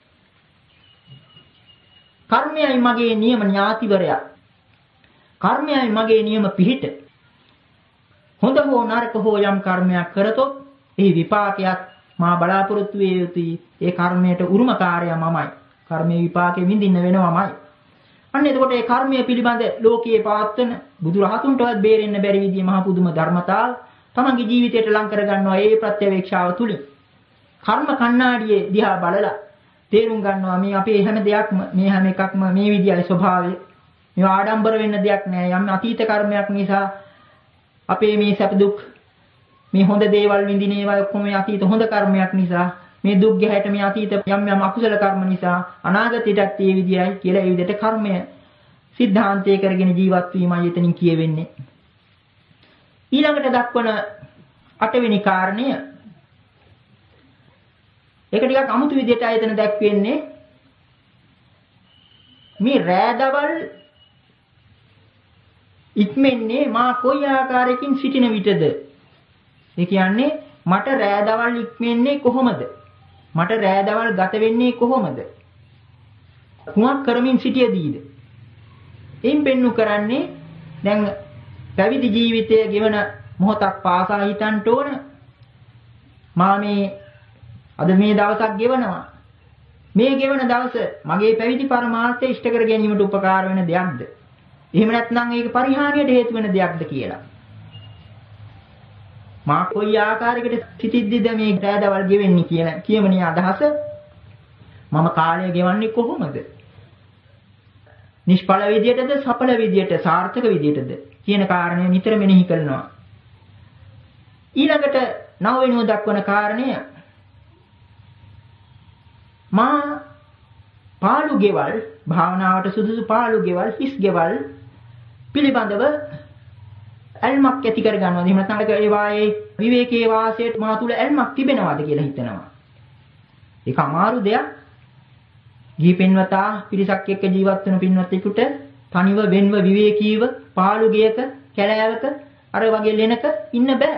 කර්මයයි මගේ නියම ඥාතිවරයා. කර්මයයි මගේ නියම පිහිට. හොඳ හෝ නරක හෝ යම් කර්මයක් කරතොත් එහි විපාකයක් මා බලාපොරොත්තු වේ යුතුයි. ඒ කර්මයට උරුමකාරයා මමයි. කර්මයේ විපාකෙ විඳින්න වෙනවමයි. අන්න එතකොට ඒ කර්මය පිළිබඳ ලෝකයේ පවත්වන බුදුරහතුන්ටවත් බේරෙන්න බැරි විදිහේ මහ පුදුම ධර්මතාව තමන්ගේ ජීවිතයට ලං කර ගන්නවා ඒ ප්‍රත්‍යවේක්ෂාව තුලින්. කර්ම කණ්ණාඩියේ දිහා බලලා තේරුම් ගන්නවා මේ අපේ හැම දෙයක්ම මේ හැම එකක්ම මේ විදිහයි ස්වභාවය. මේවා ආඩම්බර වෙන්න දෙයක් නෑ. යම් අතීත කර්මයක් නිසා අපේ මේ සැප දුක් මේ හොඳ දේවල් විඳින ඒවා ඔක්කොම මේ අතීත හොඳ කර්මයක් නිසා මේ දුක් ගැහැට මේ අතීත යම් යම් අකුසල කර්ම නිසා අනාගතයටත් ඒ විදියයි කියලා ඒ විදිහට කර්මය සිද්ධාන්තය කරගෙන ජීවත් වීමයි එතනින් කියවෙන්නේ. ඊළඟට දක්වන අටවෙනි කාරණය ඒක ටිකක් අමුතු විදිහට ආයතන දැක්වෙන්නේ මේ රෑදවල් ඉක්මෙන්නේ මා කොයි ආකාරයකින් සිටින විටද? ඒ කියන්නේ මට රෑදවල් ඉක්මෙන්නේ කොහොමද? මට රෑදවල් ගත වෙන්නේ කොහොමද? කුමක් කරමින් සිටියදීද? එයින් පෙන්නු කරන්නේ දැන් පැවිදි ජීවිතයේ ගෙවන මොහොතක් පාසා හිතන්න ඕන. මා මේ අද මේ දවසක් ගෙවනවා. මේ ගෙවන දවස මගේ පැවිදි පරමාර්ථය ඉෂ්ට කර ගැනීමට උපකාර වෙන දෙයක්ද? එහෙම නැත්නම් ඒක පරිහානියට හේතු වෙන දෙයක්ද කියලා. මා කොයි ආකාරයකට සිටිද්දිද මේ රෑදවල් ගෙවෙන්නේ කියන කියමනේ අදහස. මම කාලය ගෙවන්නේ කොහොමද? නිෂ්ඵල විදියටද සඵල විදියට සාර්ථක විදියටද කියන කාරණය නිතර මෙනෙහි කරනවා. ඊළඟට නව වෙනුව දක්වන කාරණය මා පාළු ගෙවල් භාවනාවට සුදුසු පාළු ගෙවල් හිස් ගෙවල් පිළිබඳව ඇල්මක් ඇති කර ගන්නවා. එහෙම නැත්නම් ඒ වායේ විවේකයේ වාසයට මා තුල ඇල්මක් තිබෙනවද කියලා හිතනවා. ඒක අමාරු දෙයක්. ගිහි පින්වතා පිරිසක් එක්ක ජීවත් වෙන පින්වත්ෙකුට තනිව වෙන්ව විවේකීව පාළු ගෙයක කැලෑවක අර වගේ ලෙනක ඉන්න බෑ.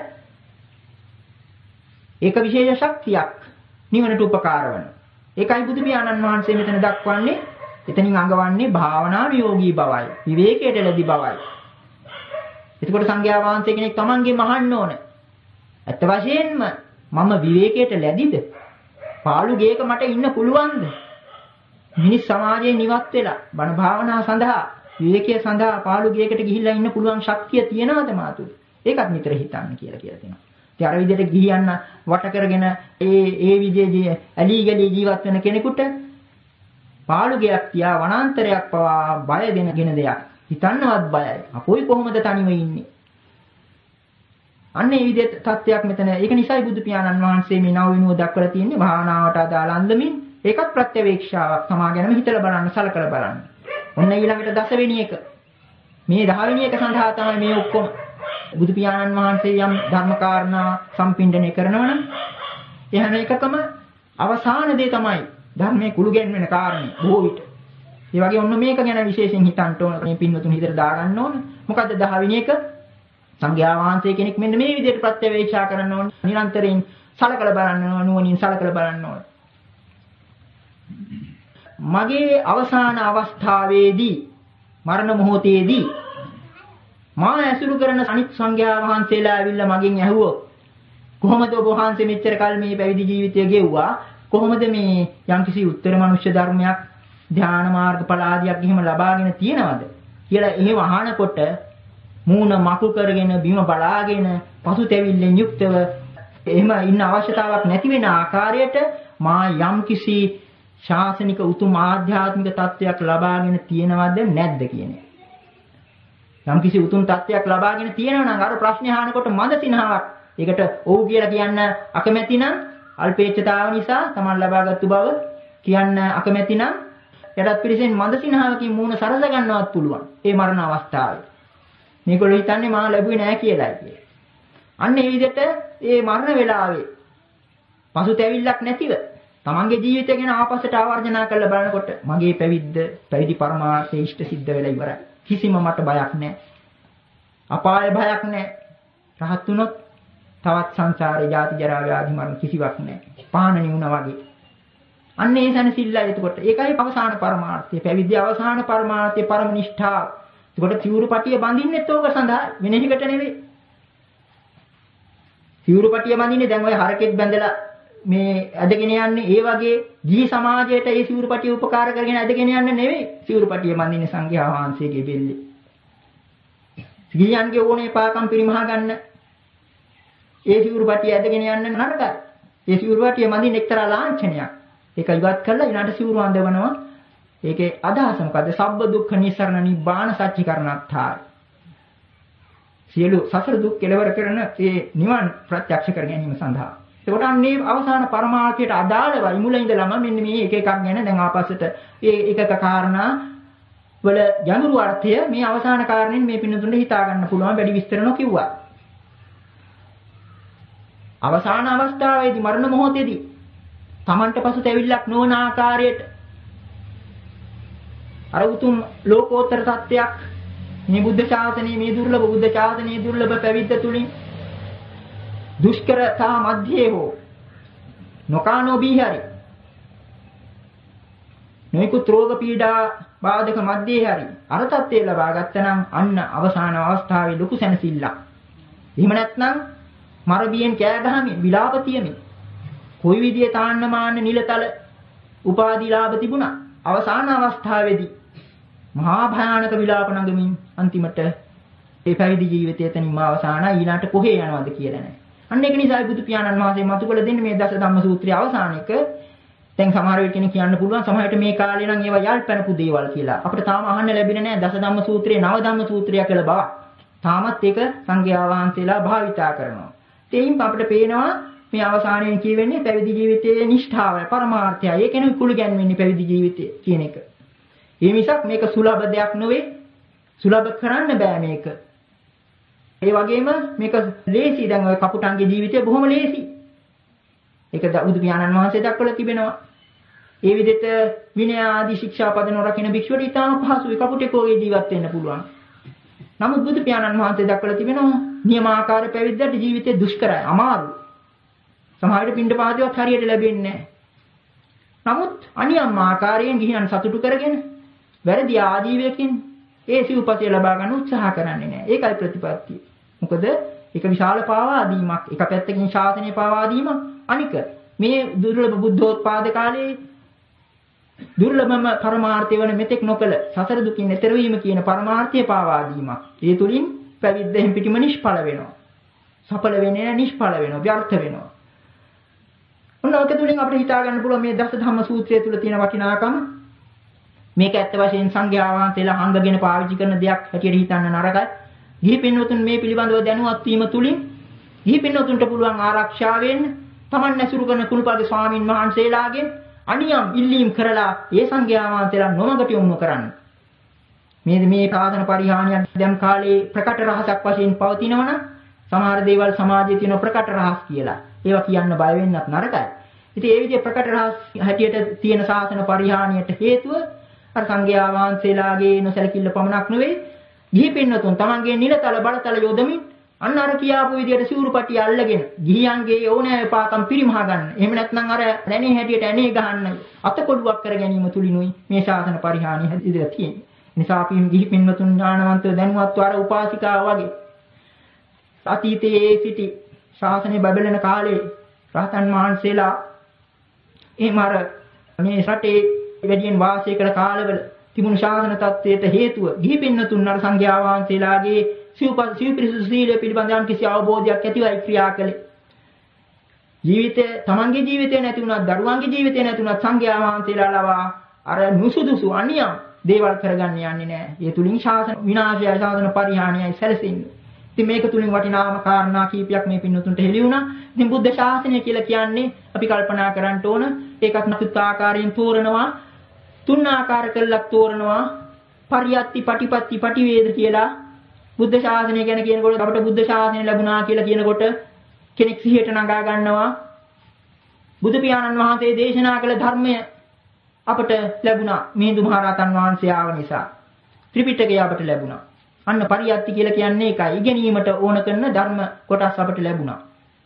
ඒක විශේෂ ශක්තියක් නිවනට උපකාර වෙන. ඒකයි බුදු පියාණන් වහන්සේ මෙතන දක්වන්නේ. එතනින් අඟවන්නේ භාවනානුයෝගී බවයි, විවේකයට ලැබි බවයි. එතකොට සංඝයා වහන්සේ කෙනෙක් Tamanගෙන් අහන්න ඕන. ඇත්ත වශයෙන්ම මම විවේකයට ලැබිද? පාළු ගේක මට ඉන්න පුළුවන්ද? මිනිස් සමාජයෙන් ඉවත් වෙලා බණ භාවනා සඳහා විවේකයේ සඳහා පාළු ගේකට ගිහිල්ලා ඉන්න පුළුවන් ශක්තිය තියෙනවද මාතුල? ඒකත් නිතර හිතන්න කියලා කියලා තියෙනවා. ඉතින් අර විදිහට ගිහියන්න වට කරගෙන ඒ ඒ විදිහේ ඇලි ගලි ජීවත් වෙන කෙනෙකුට පාළු ගයක් තියා වනාන්තරයක් පවා බය දෙනගෙන දෙයක්. හිතන්නවත් බයයි. අපොයි කොහොමද තනිව ඉන්නේ? අන්න ඒ විදිහට තත්ත්වයක් මෙතන. ඒක නිසායි බුදු පියාණන් වහන්සේ මේ නව විනුව දක්වලා තියෙන්නේ භාවනාවට අදාළ අන්දමින්. ඒකත් ප්‍රත්‍යවේක්ෂාවක්. සමාගයනම හිතලා බලන්න, සලකලා බලන්න. ඔන්න ඊළඟට දසවෙනි එක. මේ දහවෙනි එක සඳහා තමයි මේ ඔක්කොම බුදු පියාණන් වහන්සේ යම් ධර්ම කාරණා සම්පින්ඩණය කරනවා නම් ඒ හැම එකකම අවසාන දේ තමයි ධර්මයේ කුළු ගැන්වෙන කාරණේ බොහෝ විට. ඒ වගේ ඔන්න මේක ගැන විශේෂයෙන් හිතන්න ඕන. මේ පින්වතුන් හිතට දාගන්න ඕන. මොකද්ද දහවෙනි එක? සංඝයා වහන්සේ කෙනෙක් මෙන්න මේ විදිහට ප්‍රත්‍යවේක්ෂා කරන්න ඕන. නිරන්තරයෙන් සලකලා බලන්න ඕන, නුවණින් සලකලා බලන්න ඕන. මගේ අවසාන අවස්ථාවේදී මරණ මොහොතේදී මා ඇසුරු කරන අනිත් සංඝයා වහන්සේලා ඇවිල්ලා මගෙන් ඇහුවොත් කොහොමද ඔබ වහන්සේ මෙච්චර කල් මේ පැවිදි ජීවිතය ගෙවුවා? කොහොමද මේ යම්කිසි උත්තර මනුෂ්‍ය ධර්මයක් ධ්‍යාන මාර්ගඵල ආදියක් එහෙම ලබාගෙන තියෙනවද කියලා එහෙම අහනකොට මූණ මකු කරගෙන බිම බලාගෙන පසුතැවිල්ලෙන් යුක්තව එහෙම ඉන්න අවශ්‍යතාවක් නැති වෙන ආකාරයට මා යම්කිසි ශාසනික උතුම් ආධ්‍යාත්මික තත්වයක් ලබාගෙන තියෙනවද නැද්ද කියන එක. යම්කිසි උතුම් තත්වයක් ලබාගෙන තියෙනවා නම් අර ප්‍රශ්නේ අහනකොට මන්ද සිනහාවක්. ඒකට ඔව් කියලා කියන්න අකමැති නම් අල්පේච්ඡතාව නිසා තමන් ලබාගත්තු බව කියන්න අකමැති නම් යටත් පිළිසෙන් මන්ද සිනහාවකින් මූණ සරස ගන්නවත් පුළුවන්. ඒ මරණ අවස්ථාවේ. මේගොල්ලෝ හිතන්නේ මා ලැබුවේ නෑ කියලායි කියලා. අන්න ඒ විදිහට ඒ මරණ වෙලාවේ පසුතැවිල්ලක් නැතිව තමන්ගේ ජීවිතය ගැන ආපස්සට ආවර්ජනා කරලා බලනකොට මගේ පැවිද්ද පැවිදි පරමාර්ථය ඉෂ්ට සිද්ධ වෙලා ඉවරයි. කිසිම මට බයක් නැහැ. අපාය බයක් නැහැ. රහත් වුණොත් තවත් සංසාරේ ජාති ජරා ව්‍යාධි මරණ කිසිවක් නැහැ. පාන නිවුණා වගේ. අන්න ඒ සනසිල්ලයි එතකොට. ඒකයි අවසාන පරමාර්ථය. පැවිදි අවසාන පරමාර්ථය පරම නිෂ්ඨාව. එතකොට සිවුරුපටිය බඳින්නෙත් ඕක සඳහා වෙන එකකට නෙවෙයි. සිවුරුපටිය බඳින්නේ දැන් ඔය හරකෙක් බැඳලා මේ ඇදගෙන යන්නේ ඒ වගේ ජී සමාජයට ඒ සිවුරුපටිය උපකාර කරගෙන ඇදගෙන යන්නේ නෙවෙයි. සිවුරුපටිය මන්දින්නේ සංඝයා වහන්සේගේ බෙල්ලේ. ගිහියන්ගේ ඕනේ පාකම් පිරිමහ ගන්න ඒ සිවුරුපටිය ඇදගෙන යන්න නරකයි. ඒ සිවුරුපටිය මන්දින්න එක්තරා ලාංඡනයක්. ඒක ඉවත් කරලා ඊළඟට සිවුරු අඳවනවා. ඒකේ අදහස මොකද්ද? සබ්බ දුක්ඛ නිස්සරණ නිබ්බාන සච්චිකරණත්තාර. සියලු සසර දුක් කෙලවර කරන ඒ නිවන් ප්‍රත්‍යක්ෂ කර ගැනීම සඳහා. ඒකට අන්නේ අවසාන පරමාර්ථයට අදාළවයි මුල ඉඳලම මෙන්න මේ එක එකක් ගැන දැන් ආපස්සට ඒ එකක කාරණා වල ගැඹුරු අර්ථය මේ අවසාන කාරණෙන් මේ පින්නතුන්ට හිතා ගන්න පුළුවන් වැඩි විස්තර නොකියුවා. අවසාන අවස්ථාවේදී මරණ මොහොතේදී Tamanට පසුතැවිල්ලක් නොවන ආකාරයට අර උතුම් ලෝකෝත්තර සත්‍යයක් මේ බුද්ධ ශාසනයේ මේ දුර්ලභ බුද්ධ ශාසනයේ දුර්ලභ පැවිද්ද තුලින් දුෂ්කරතා මැද්දේ හෝ නොකානෝ බීහරි නොයිකුත් රෝග පීඩා බාධක මැද්දේ හරි අර තත්ත්වය ලබා ගත්තනම් අන්න අවසාන අවස්ථාවේ ලොකු සැනසෙල්ලක්. එහෙම නැත්නම් මරබියෙන් කෑ ගහමින් විලාප තියමින් කොයි විදිහේ තාන්න මාන්න නිලතල උපාධි ලාභ තිබුණා අවසාන අවස්ථාවේදී මහා භයානක විලාප නගමින් අන්තිමට ඒ පැවිදි ජීවිතය එතනින්ම අවසానයි ඊළාට කොහේ යනවද කියලා නැහැ. අන්න ඒක නිසායි බුදු පියාණන් වහන්සේ මතු කළ දෙන්නේ මේ දස ධම්ම සූත්‍රයේ අවසාන එක. දැන් සමහර වෙලට කෙනෙක් කියන්න පුළුවන් සමහරට මේ කාලේ නම් ඒවා යල් පැනපු දේවල් කියලා. අපිට තාම අහන්න ලැබෙන්නේ නැහැ දස ධම්ම සූත්‍රයේ නව ධම්ම සූත්‍රය කියලා බව. තාමත් ඒක සංඝයා වහන්සේලා භාවිතා කරනවා. ඒයින් අපිට පේනවා මේ අවසානයේ කියවෙන්නේ පැවිදි ජීවිතයේ නිෂ්ඨාවයි පරමාර්ථයයි. ඒ කියන්නේ කුළු ගැන්වෙන්නේ පැවිදි ජීවිතය කියන එක. ඒ මිසක් මේක සුලභ දෙයක් නෙවෙයි. සුලභ කරන්න බෑ මේක. ඒ වගේම මේක ලේසි. දැන් ඔය කපුටන්ගේ ජීවිතය බොහොම ලේසි. ඒක බුදු පියාණන් වහන්සේ දක්වලා තිබෙනවා. ඒ විදිහට විනය ආදී ශික්ෂාපද නොරකින භික්ෂුවට ඉතාම පහසුයි කපුටෙකුගේ ජීවත් වෙන්න පුළුවන්. නමුත් බුදු පියාණන් වහන්සේ දක්වලා තිබෙනවා නියමාකාර පැවිද්දට ජීවිතය දුෂ්කරයි, අමාරුයි. සමහර විට පින්ඩපාතයවත් හරියට ලැබෙන්නේ නැහැ. නමුත් අනියම් ආකාරයෙන් ගිහියන් සතුටු කරගෙන වැරදි ආජීවයකින් ඒ සිව්පසය ලබා ගන්න උත්සාහ කරන්නේ නැහැ. ඒකයි ප්‍රතිපත්තිය. මොකද ඒක විශාල පාවා දීමක්. එක පැත්තකින් ශාසනය පාවා දීමක්. අනික මේ දුර්ලභ බුද්ධෝත්පාද කාලයේ දුර්ලභම පරමාර්ථය වන මෙතෙක් නොකල සසර දුකින් එතර වීම කියන පරමාර්ථය පාවා දීමක්. ඒ තුලින් පැවිද්දෙන් පිටිම නිෂ්ඵල වෙනවා. සඵල වෙන්නේ නැහැ, නිෂ්ඵල වෙනවා, ව්‍යර්ථ වෙනවා. ඔන්න ඔක තුලින් අපිට හිතා ගන්න පුළුවන් මේ දස ධම්ම සූත්‍රය තුල තියෙන වටිනාකම. මේක ඇත්ත වශයෙන් සංඝයා වහන්සේලා හංගගෙන පාවිච්චි කරන දෙයක් හැටියට හිතන්න නරකයි. ගිහි පින්වතුන් මේ පිළිබඳව දැනුවත් වීම තුලින් ගිහි පින්වතුන්ට පුළුවන් ආරක්ෂා වෙන්න තමන් ඇසුරු කරන කුණුපගේ ස්වාමින් වහන්සේලාගෙන් අනියම් ඉල්ලීම් කරලා ඒ සංඝයා වහන්සේලා නොමගට යොමු කරන්න. මේ මේ සාධන පරිහානියක් දැන් කාලේ ප්‍රකට රහසක් වශයෙන් පවතිනවනම් සමහර දේවල් සමාජයේ තියෙන ප්‍රකට රහස් කියලා. ඒවා කියන්න බය වෙන්නත් නරකයි. ඉතින් ඒ විදිහේ ප්‍රකට රහස් හැටියට තියෙන සාසන පරිහානියට හේතුව අර සංඝයා වහන්සේලාගේ නොසලකිල්ල පමණක් නෙවෙයි, ගිහි පින්වතුන් තමන්ගේ නිලතල බලතල යොදමින් අන්න අර කියාපු විදිහට සිවුරුපටි අල්ලගෙන ගිහියන්ගේ ඕනෑ පාකම් පිරිමහ ගන්න. එහෙම නැත්නම් අර දැනේ හැටියට ඇනේ ගහන්න අතකොඩුවක් කර ගැනීම තුලිනුයි මේ ශාසන පරිහානිය හැදිලා තියෙන්නේ. නිසා අපි ගිහි පින්වතුන් ඥානවන්තව දැනුවත්ව අර උපාසිකාව වගේ අතීතයේ සිටි ශාසනය බබලන කාලේ රහතන් වහන්සේලා එහෙම අර මේ රටේ වැඩියෙන් වාසය කළ කාලවල තිබුණු ශාසන තත්ත්වයට හේතුව ගිහි පින්වතුන් අර සංඝයා වහන්සේලාගේ සිව්පස් සිව්පිරිසුදු සීලය පිළිබඳ යම් කිසි අවබෝධයක් ඇතිවයි ක්‍රියා කළේ. ජීවිතේ තමන්ගේ ජීවිතේ නැති වුණත් දරුවන්ගේ ජීවිතේ නැති වුණත් සංඝයා වහන්සේලා ලවා අර නුසුදුසු අනියම් දේවල් කරගන්න යන්නේ නැහැ. ඒ තුලින් ශාසන විනාශය ශාසන පරිහානියයි සැලසෙන්නේ. ඉතින් මේක තුලින් වටිනාම කාරණා කීපයක් මේ පින්නතුන්ට හෙළි වුණා. ඉතින් බුද්ධ ශාසනය කියලා කියන්නේ අපි කල්පනා කරන්න ඕන ඒකත් නතුත් ආකාරයෙන් තෝරනවා, තුන් ආකාර කළක් තෝරනවා, පරියත්ති, පටිපත්ති, පටිවේද කියලා. බුද්ධ ශාසනය ගැන කියනකොට අපට බුද්ධ ශාසනය ලැබුණා කියලා කියනකොට කෙනෙක් සිහියට නගා ගන්නවා බුදු පියාණන් වහන්සේ දේශනා කළ ධර්මය අපට ලැබුණා මිහිඳු මහ රහතන් වහන්සේ ආව නිසා. ත්‍රිපිටකය අපට ලැබුණා. අන්න පරියත්ති කියලා කියන්නේ ඒකයි. ඉගෙනීමට ඕන කරන ධර්ම කොටස් අපට ලැබුණා.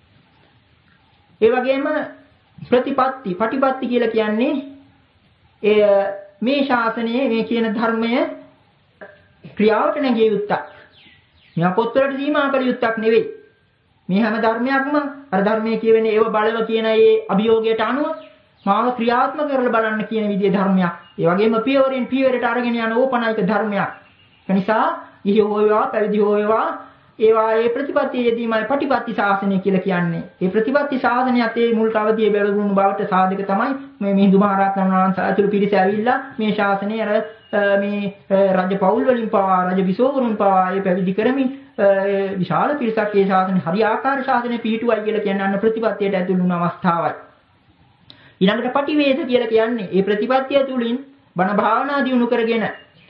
ඒ වගේම ප්‍රතිපත්ති, පටිපත්ති කියලා කියන්නේ ඒ මේ ශාසනයේ මේ කියන ධර්මය ක්‍රියාවට නැගිය යුත්තක්. මේ පොත්වලට සීමා කළ යුත්තක් නෙවෙයි. මේ හැම ධර්මයක්ම අර ධර්මයේ කියවෙන්නේ ඒව බලව කියන ඒ අභියෝගයට අනුව මාව ක්‍රියාත්මක කරලා බලන්න කියන විදිහේ ධර්මයක්. ඒ වගේම පියවරෙන් පියවරට අරගෙන යන ඕපනායක ධර්මයක්. ඒ නිසා ඉහි හොයවා පැවිදි හොයවා ඒවා ඒ ප්‍රතිපත්තියේදීමයි පටිපත්ති ශාසනය කියලා කියන්නේ. ඒ ප්‍රතිපත්ති ශාසනයත් ඒ මුල් කවදියේ බැලුණු බවට සාධක තමයි මේ මිහිඳු මහ රහතන් වහන්සේ අතුළු පිරිස ඇවිල්ලා මේ ශාසනය අර මේ රජ පෞල් වලින් පවා රජ විසෝවරුන් පවා ඒ පැවිදි කරමින් විශාල පිරිසක් ඒ ශාසනය හරි ආකාර ශාසනය පිහිටුවයි කියලා කියන අන්න ප්‍රතිපත්තියට ඇතුළු වුණ අවස්ථාවයි. ඊළඟට පටිවේද කියලා කියන්නේ ඒ ප්‍රතිපත්තිය තුළින් බණ භාවනා දියුණු කරගෙන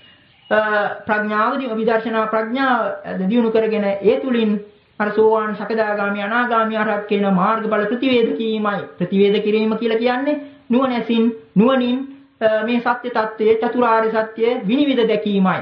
ප්‍රඥාව විදර්ශනා ප්‍රඥාව දියුණු කරගෙන ඒ තුලින් අර සෝවාන් සකදාගාමි අනාගාමි අරහත් කියන මාර්ගඵල ප්‍රතිවේද කීමයි. ප්‍රතිවේද කිරීම කියලා කියන්නේ නුවණැසින් නුවණින් මේ සත්‍ය తත්වයේ චතුරාර්ය සත්‍ය විනිවිද දැකීමයි.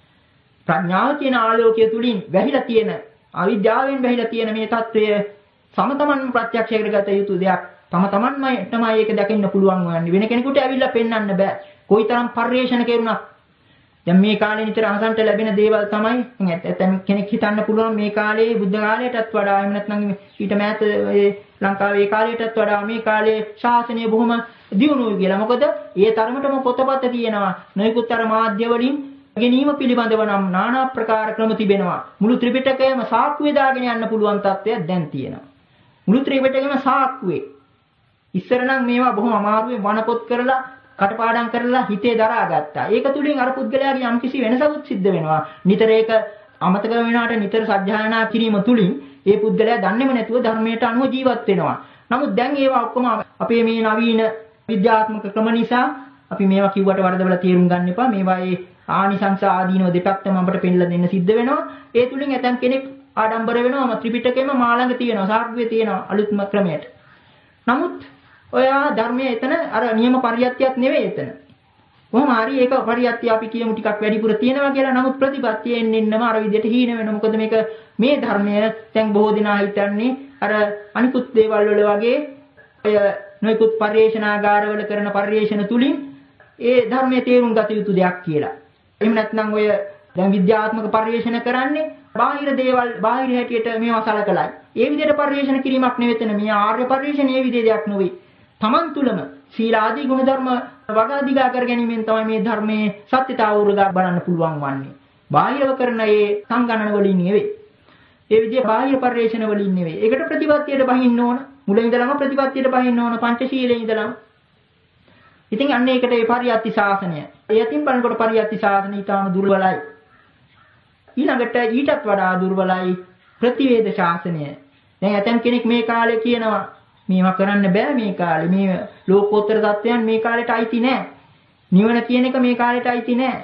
ප්‍රඥාව කියන ආලෝකය තුලින් වැහිලා තියෙන අවිද්‍යාවෙන් වැහිලා තියෙන මේ తත්වය තම තමන්ම ප්‍රත්‍යක්ෂ කරගත යුතු දෙයක්. තම තමන්මයි තමයි ඒක දකින්න පුළුවන් වන්නේ. වෙන කෙනෙකුට ඇවිල්ලා පෙන්වන්න බෑ. කොයිතරම් පරිශ්‍රණ කෙරුණා. දැන් මේ කාලේ නිතර අහසන්ට ලැබෙන දේවල් තමයි ඇත්තටම කෙනෙක් හිතන්න පුළුවන් මේ කාලේ බුද්ධ කාලයටත් වඩා එහෙම නැත්නම් ඊට මෑත ඒ ලංකාවේ ඒ කාලයටත් වඩා මේ කාලේ ශාසනය බොහොම දියුණුයි කියලා. මොකද ඒ තරමටම පොතපත තියෙනවා. නොයෙකුත් අර මාධ්‍ය වලින් ගැනීම පිළිබඳව නම් নানা ආකාර ක්‍රම තිබෙනවා. මුළු ත්‍රිපිටකයම සාක්කුවේ දාගෙන යන්න පුළුවන් තත්ත්වයක් දැන් තියෙනවා. මුළු ත්‍රිපිටකයම සාක්කුවේ. ඉස්සර නම් මේවා බොහොම අමාරුවෙන් වනපොත් කරලා කටපාඩම් කරලා හිතේ දරාගත්තා. ඒක තුලින් අර පුද්ගලයාගේ යම්කිසි වෙනසක් සිද්ධ වෙනවා. නිතර ඒක අමතක වෙනාට නිතර සත්‍යයනා කිරීම තුලින් ඒ පුද්ගලයා දන්නේම නැතුව ධර්මයට අනුව ජීවත් වෙනවා. නමුත් දැන් ඒවා ඔක්කොම අපේ මේ නවීන විද්‍යාත්මක ක්‍රම නිසා අපි මේවා කිව්වට වරදවලා තේරුම් ගන්න එපා. මේවා ඒ ආනිසංස ආදීනව දෙපැත්තම අපිට පෙන්නලා දෙන්න සිද්ධ වෙනවා. ඒ තුලින් ඇතන් කෙනෙක් ආඩම්බර වෙනවා. ත්‍රිපිටකයේම මාළඟ තියෙනවා. සාර්ගුවේ තියෙනවා අලුත්ම ක්‍රමයට. නමුත් ඔයා ධර්මයේ එතන අර නියම පරියත්තියක් නෙවෙයි එතන. කොහොම හරි ඒක පරියත්තිය අපි කියමු ටිකක් වැඩිපුර තියෙනවා කියලා. නමුත් ප්‍රතිපත්තියෙන් එන්නම අර විදිහට හීන වෙනවා. මොකද මේක මේ ධර්මය දැන් බොහෝ දෙනා හිතන්නේ අර අනිකුත් දේවල් වල වගේ ඔය නොයෙකුත් පරිේශනාගාරවල කරන පරිේශන තුලින් ඒ ධර්මයේ තේරුම් ගත යුතු දෙයක් කියලා. එහෙම නැත්නම් ඔය දැන් විද්‍යාත්මක පරිේශන කරන්නේ බාහිර දේවල් බාහිර හැටියට මේවා සලකලයි. ඒ විදිහට පරිේශන කිරීමක් නෙවෙතන. මේ ආර්ය පරිේශන ඒ විදිහේ දෙයක් නෙවෙයි. තමන් තුළම සීලාදී ගුණධර්ම වගාදිගා කර ගැනීමෙන් තමයි මේ ධර්මයේ සත්‍යතාව උරගා බලන්න පුළුවන් වන්නේ. බාහිරව කරන ඒ සංගණන වලින් නෙවෙයි. ඒ විදිහේ බාහිර පරිශ්‍රණ වලින් නෙවෙයි. ඒකට ප්‍රතිපත්තියට බහින්න ඕන. මුලින් ඉඳලම ප්‍රතිපත්තියට බහින්න ඕන පංචශීලයේ ඉඳලම. ඉතින් අන්න ඒකට ඒ පරියත්ති ශාසනය. ඒ අතින් බලනකොට පරියත්ති ශාසනය ඊටාම දුර්වලයි. ඊළඟට ඊටත් වඩා දුර්වලයි ප්‍රතිවේද ශාසනය. දැන් ඇතම් කෙනෙක් මේ කාලේ කියනවා මේවා කරන්න බෑ මේ කාලේ. මේ ලෝකෝත්තර தත්වයන් මේ කාලේට අයිති නෑ. නිවන කියන එක මේ කාලේට අයිති නෑ.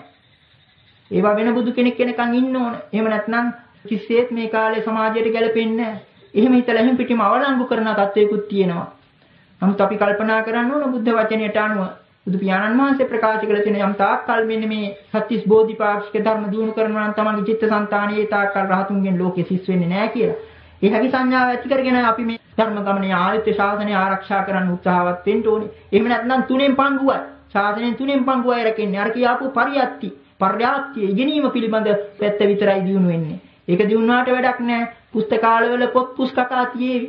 ඒවා වෙන බුදු කෙනෙක් කෙනකන් ඉන්න ඕන. එහෙම නැත්නම් කිසිසේත් මේ කාලේ සමාජයට ගැලපෙන්නේ නෑ. එහෙම හිතලා එහෙම පිටිම අවලංගු කරන තත්වයකුත් තියෙනවා. නමුත් අපි කල්පනා කරන්න ඕන බුද්ධ වචනයට අනුව බුදු පියාණන් වහන්සේ ප්‍රකාශ කළ තියෙන යම් තාක්කල් මෙන්න මේ සත්‍තිස් බෝධිපාක්ෂික ධර්ම දිනු කරනවා නම් තමන්ගේ චිත්ත සංතානයේ තාක්කල් රහතුන්ගෙන් ලෝකෙ සිස් වෙන්නේ නෑ කියලා. ඒ හැකි සංඥාව ඇති කරගෙන අපි මේ ධර්ම ගමනේ ආයත්‍ය ශාසනය ආරක්ෂා කරන්න උත්සාහවත් වෙන්න ඕනේ. එහෙම නැත්නම් තුනෙන් පංගුවයි. ශාසනයෙන් තුනෙන් පංගුවයි රැකෙන්නේ. අර කියාපු පරියත්ති, පර්යාප්තිය, ඉගෙනීම පිළිබඳ පැත්ත විතරයි දිනු වෙන්නේ. ඒක දිනුනාට වැඩක් නෑ. පුස්තකාලවල පොත් පුස්කකා තියේවි.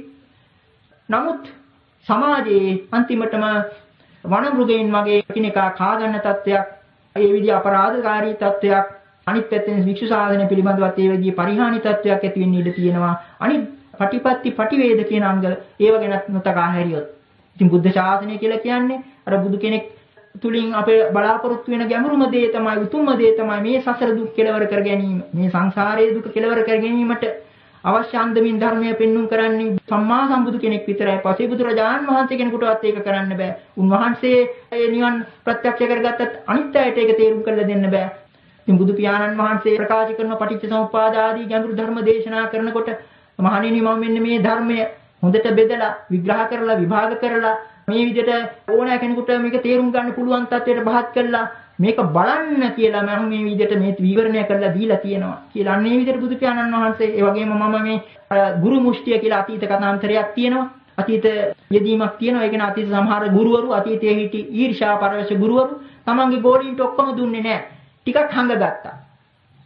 නමුත් සමාජයේ අන්තිමටම වන මෘගයන් වගේ කිනකා කා ගන්න තත්ත්වයක්, ඒ විදිහ අපරාධකාරී තත්ත්වයක්, අනිත් පැත්තෙන් වික්ෂු සාධන පිළිබඳවත් ඒ වගේ පරිහානි තත්ත්වයක් ඇති වෙන්න ඉඩ තියෙනවා. අනිත් පටිපත්ති පටිවේද කියන අංග ඒව ගැනත් නොතකා හැරියොත්. ඉතින් බුද්ධ ශාසනය කියලා කියන්නේ අර බුදු කෙනෙක් තුලින් අපේ බලාපොරොත්තු වෙන ගැඹුරුම දේ තමයි, උතුම්ම දේ තමයි මේ සසර දුක් කෙලවර කර ගැනීම. මේ සංසාරයේ දුක කෙලවර කර ගැනීමට අවශ්‍ය අන්දමින් ධර්මය පෙන්눔 කරන්නේ සම්මා සම්බුදු කෙනෙක් විතරයි. පසේ බුදුරජාණන් වහන්සේ කෙනෙකුටවත් ඒක කරන්න බෑ. උන්වහන්සේ ඒ නිවන් ප්‍රත්‍යක්ෂ කරගත්තත් අනිත් අයට ඒක තේරුම් කරලා දෙන්න බෑ. ඉතින් බුදු පියාණන් වහන්සේ ප්‍රකාශ කරන පටිච්ච සමුප්පාද ආදී ගැඹුරු ධර්ම දේශනා කරනකොට මහණෙනි මම මෙන්න මේ ධර්මය හොඳට බෙදලා විග්‍රහ කරලා විභාග කරලා මේ විදිහට ඕනෑ කෙනෙකුට මේක තේරුම් ගන්න පුළුවන් තත්ත්වයට පහත් කරලා මේක බලන්න කියලා මම මේ විදිහට මේ විවරණය කරලා දීලා තියෙනවා කියලා. අන්න ඒ විදිහට බුදු පියාණන් වහන්සේ ඒ වගේම මම මේ ගුරු මුෂ්ටිය කියලා අතීත කතාන්තරයක් තියෙනවා. අතීත යෙදීමක් තියෙනවා. ඒ කියන්නේ අතීත සමහර ගුරුවරු අතීතයේ හිටි ඊර්ෂ්‍යා පරවශ ගුරුවරු තමන්ගේ ගෝලීන්ට ඔක්කොම දුන්නේ නැහැ. ටිකක් හංගගත්තා.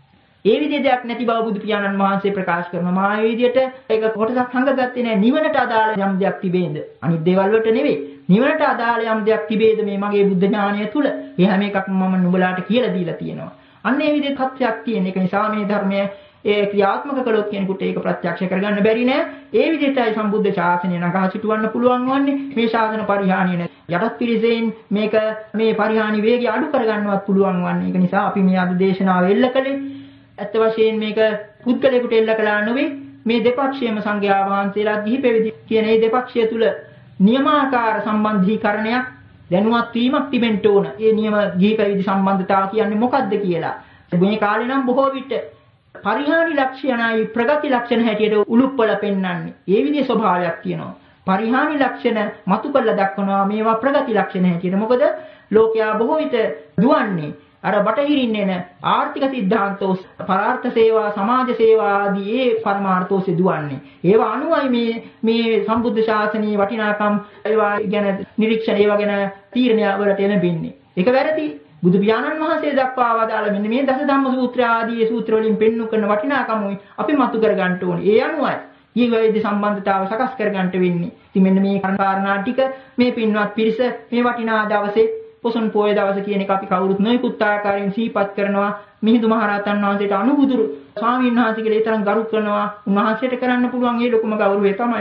ඒ විදිහේ දෙයක් නැති බව බුදු පියාණන් වහන්සේ ප්‍රකාශ කරනවා. මා මේ විදිහට ඒක කොටසක් හංගගත්තේ නැහැ. නිවනට අදාළ යම් දෙයක් තිබේද? අනිත් දේවල් වලට නෙවෙයි. නිවනට අදාළ යම් දෙයක් තිබේද මේ මගේ බුද්ධ ඥානය තුල? ඒ හැම එකක්ම මම නුඹලාට කියලා දීලා තියෙනවා. අන්න ඒ විදිහේ තත්ත්වයක් තියෙන. ඒක නිසා මේ ධර්මය ඒ ක්‍රියාත්මක කළොත් කෙනෙකුට ඒක ප්‍රත්‍යක්ෂ කරගන්න බැරි නෑ. ඒ විදිහටයි සම්බුද්ධ ශාසනය නගා සිටවන්න පුළුවන් වන්නේ. මේ ශාසන පරිහානිය නැති. යටත් පිරිසෙන් මේක මේ පරිහානි වේගය අඩු කරගන්නවත් පුළුවන් වන්නේ. ඒක නිසා අපි මේ අද දේශනාව එල්ල කළේ ඇත්ත වශයෙන් මේක පුද්ගලයෙකුට එල්ල කළා නෙවෙයි. මේ දෙපක්ෂයේම සංඝයා වහන්සේලා ගිහි පැවිදි කියන මේ දෙපක්ෂය තුල නියමාකාර සම්බන්ධීකරණයක් දැනුවත් වීමක් තිබෙන්න ඕන. ඒ නියම ගිහි පැවිදි සම්බන්ධතාව කියන්නේ මොකක්ද කියලා. මේ කාලේ නම් බොහෝ විට පරිහානි ලක්ෂණයි ප්‍රගති ලක්ෂණ හැටියට උලුප්පල පෙන්වන්නේ. ඒ විදිහේ ස්වභාවයක් තියෙනවා. පරිහානි ලක්ෂණ මතු කළ දක්වනවා මේවා ප්‍රගති ලක්ෂණ හැටියට. මොකද ලෝකයා බොහෝ විට දුවන්නේ අර බටහිරින් එන ආර්ථික සිද්ධාන්තෝ පරාර්ථ සේවා සමාජ සේවා ආදී ඒ පරමාර්ථෝ සිදුවන්නේ. ඒවා අනුවයි මේ මේ සම්බුද්ධ ශාසනයේ වටිනාකම් ඒවා ගැන නිරීක්ෂණ ඒවා ගැන තීරණ වලට එළඹෙන්නේ. ඒක වැරදි. බුදු පියාණන් වහන්සේ දක්වා වදාළ මෙන්න මේ දස ධම්ම සූත්‍ර ආදී සූත්‍ර වලින් පෙන්වු කරන වටිනාකමුයි අපි මතු කර ගන්න ඕනේ. ඒ අනුවයි ඊවැයිද සම්බන්ධතාව සකස් කර ගන්නට වෙන්නේ. ඉතින් මෙන්න මේ කාරණා ටික මේ පින්වත් පිරිස මේ වටිනා දවසේ පොසොන් පොය දවස කියන එක අපි කවුරුත් නොයෙකුත් ආකාරයෙන් සිහිපත් කරනවා. මිහිඳු මහරහතන් වහන්සේට අනුබුදුරු ස්වාමීන් වහන්සේ කියලා ඊතරම් ගරු කරනවා. උන්වහන්සේට කරන්න පුළුවන් ඒ ලොකුම ගෞරවය තමයි